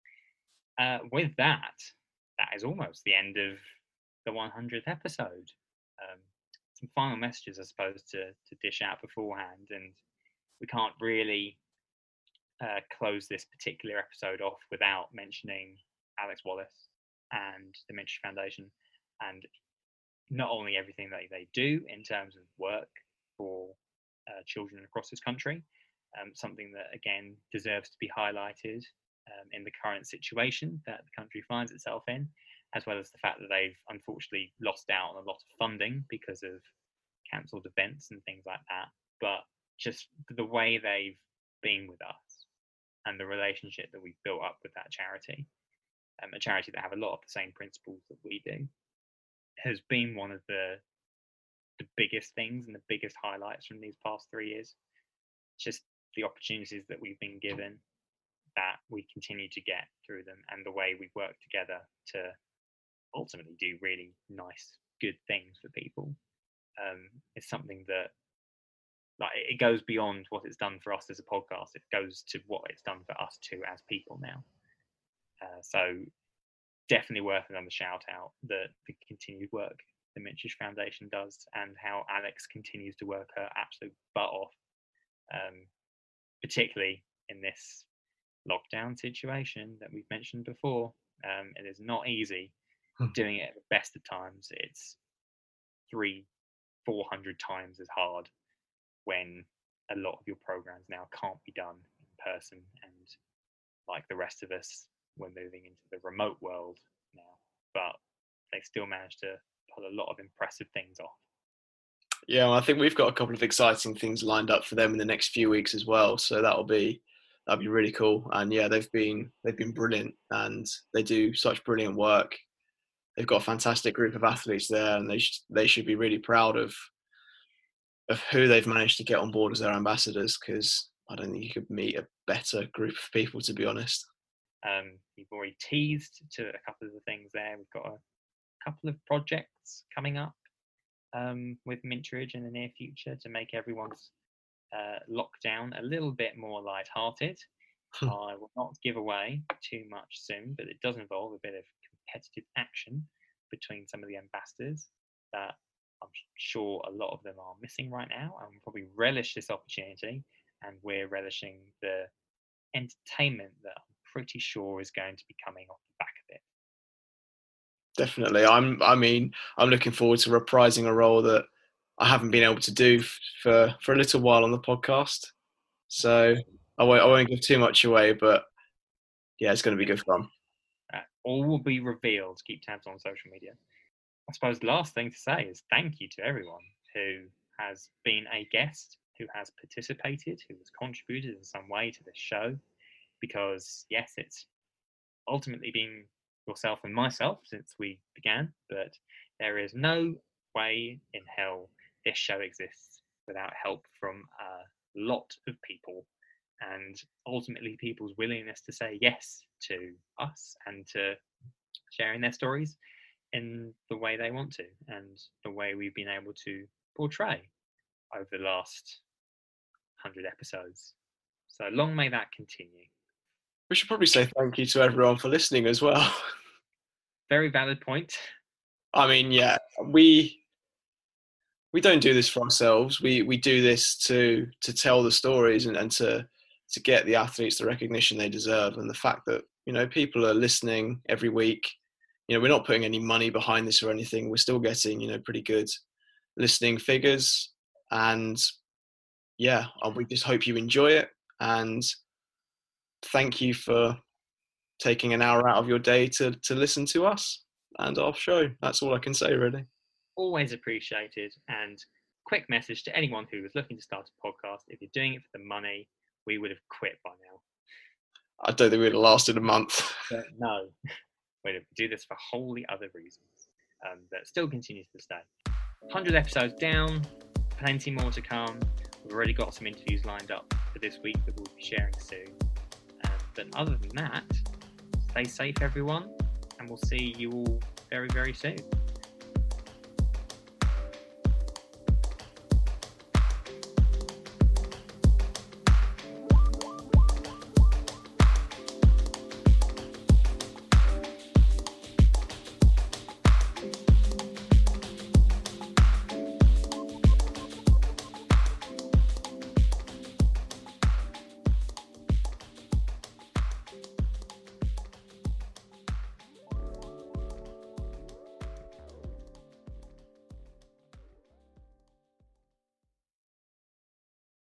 With that is almost the end of the 100th episode. Some final messages, I suppose, to dish out beforehand, and we can't really close this particular episode off without mentioning Alex Wallace and the Minch Foundation, and not only everything that they do in terms of work for children across this country, something that again deserves to be highlighted in the current situation that the country finds itself in, as well as the fact that they've unfortunately lost out on a lot of funding because of cancelled events and things like that. But just the way they've been with us and the relationship that we've built up with that charity, a charity that have a lot of the same principles that we do, has been one of the biggest things and the biggest highlights from these past 3 years. Just the opportunities that we've been given, that we continue to get through them, and the way we work together to ultimately do really nice, good things for people. It's something that, like, it goes beyond what it's done for us as a podcast. It goes to what it's done for us too as people now. So definitely worth another shout out, the continued work the Minch Foundation does, and how Alex continues to work her absolute butt off, particularly in this lockdown situation that we've mentioned before. It is not easy doing it at the best of times. It's 300-400 times as hard when a lot of your programs now can't be done in person, and like the rest of us, we're moving into the remote world now, but they still manage to pull a lot of impressive things off. Yeah, well, I think we've got a couple of exciting things lined up for them in the next few weeks as well, so that'll be really cool. And yeah, they've been brilliant, and they do such brilliant work. They've got a fantastic group of athletes there, and they should be really proud of who they've managed to get on board as their ambassadors, because I don't think you could meet a better group of people, to be honest. You've already teased to a couple of the things there. We've got a couple of projects coming up with Mintridge in the near future to make everyone's lockdown a little bit more lighthearted. I will not give away too much soon, but it does involve a bit of competitive action between some of the ambassadors that I'm sure a lot of them are missing right now, and will probably relish this opportunity, and we're relishing the entertainment that I'm pretty sure is going to be coming off the back of it. Definitely. I'm looking forward to reprising a role that I haven't been able to do for a little while on the podcast. So I won't give too much away, but yeah, it's going to be good fun. All will be revealed. Keep tabs on social media. I suppose the last thing to say is thank you to everyone who has been a guest, who has participated, who has contributed in some way to this show. Because yes, it's ultimately been yourself and myself since we began, but there is no way in hell this show exists without help from a lot of people, and ultimately people's willingness to say yes to us and to sharing their stories in the way they want to, and the way we've been able to portray over the last 100 episodes. So long may that continue. We should probably say thank you to everyone for listening as well. Very valid point. I mean, yeah, we don't do this for ourselves. We do this to tell the stories and to get the athletes the recognition they deserve. And the fact that, people are listening every week, we're not putting any money behind this or anything. We're still getting, pretty good listening figures. And yeah, we just hope you enjoy it. And thank you for taking an hour out of your day to listen to us. and our show. That's all I can say, really. Always appreciated. And quick message to anyone who is looking to start a podcast: if you're doing it for the money, we would have quit by now. I don't think we would have lasted a month. But no, we do this for wholly other reasons. That still continues to stay. 100 episodes down, plenty more to come. We've already got some interviews lined up for this week that we'll be sharing soon. But other than that, stay safe, everyone, and we'll see you all very, very soon.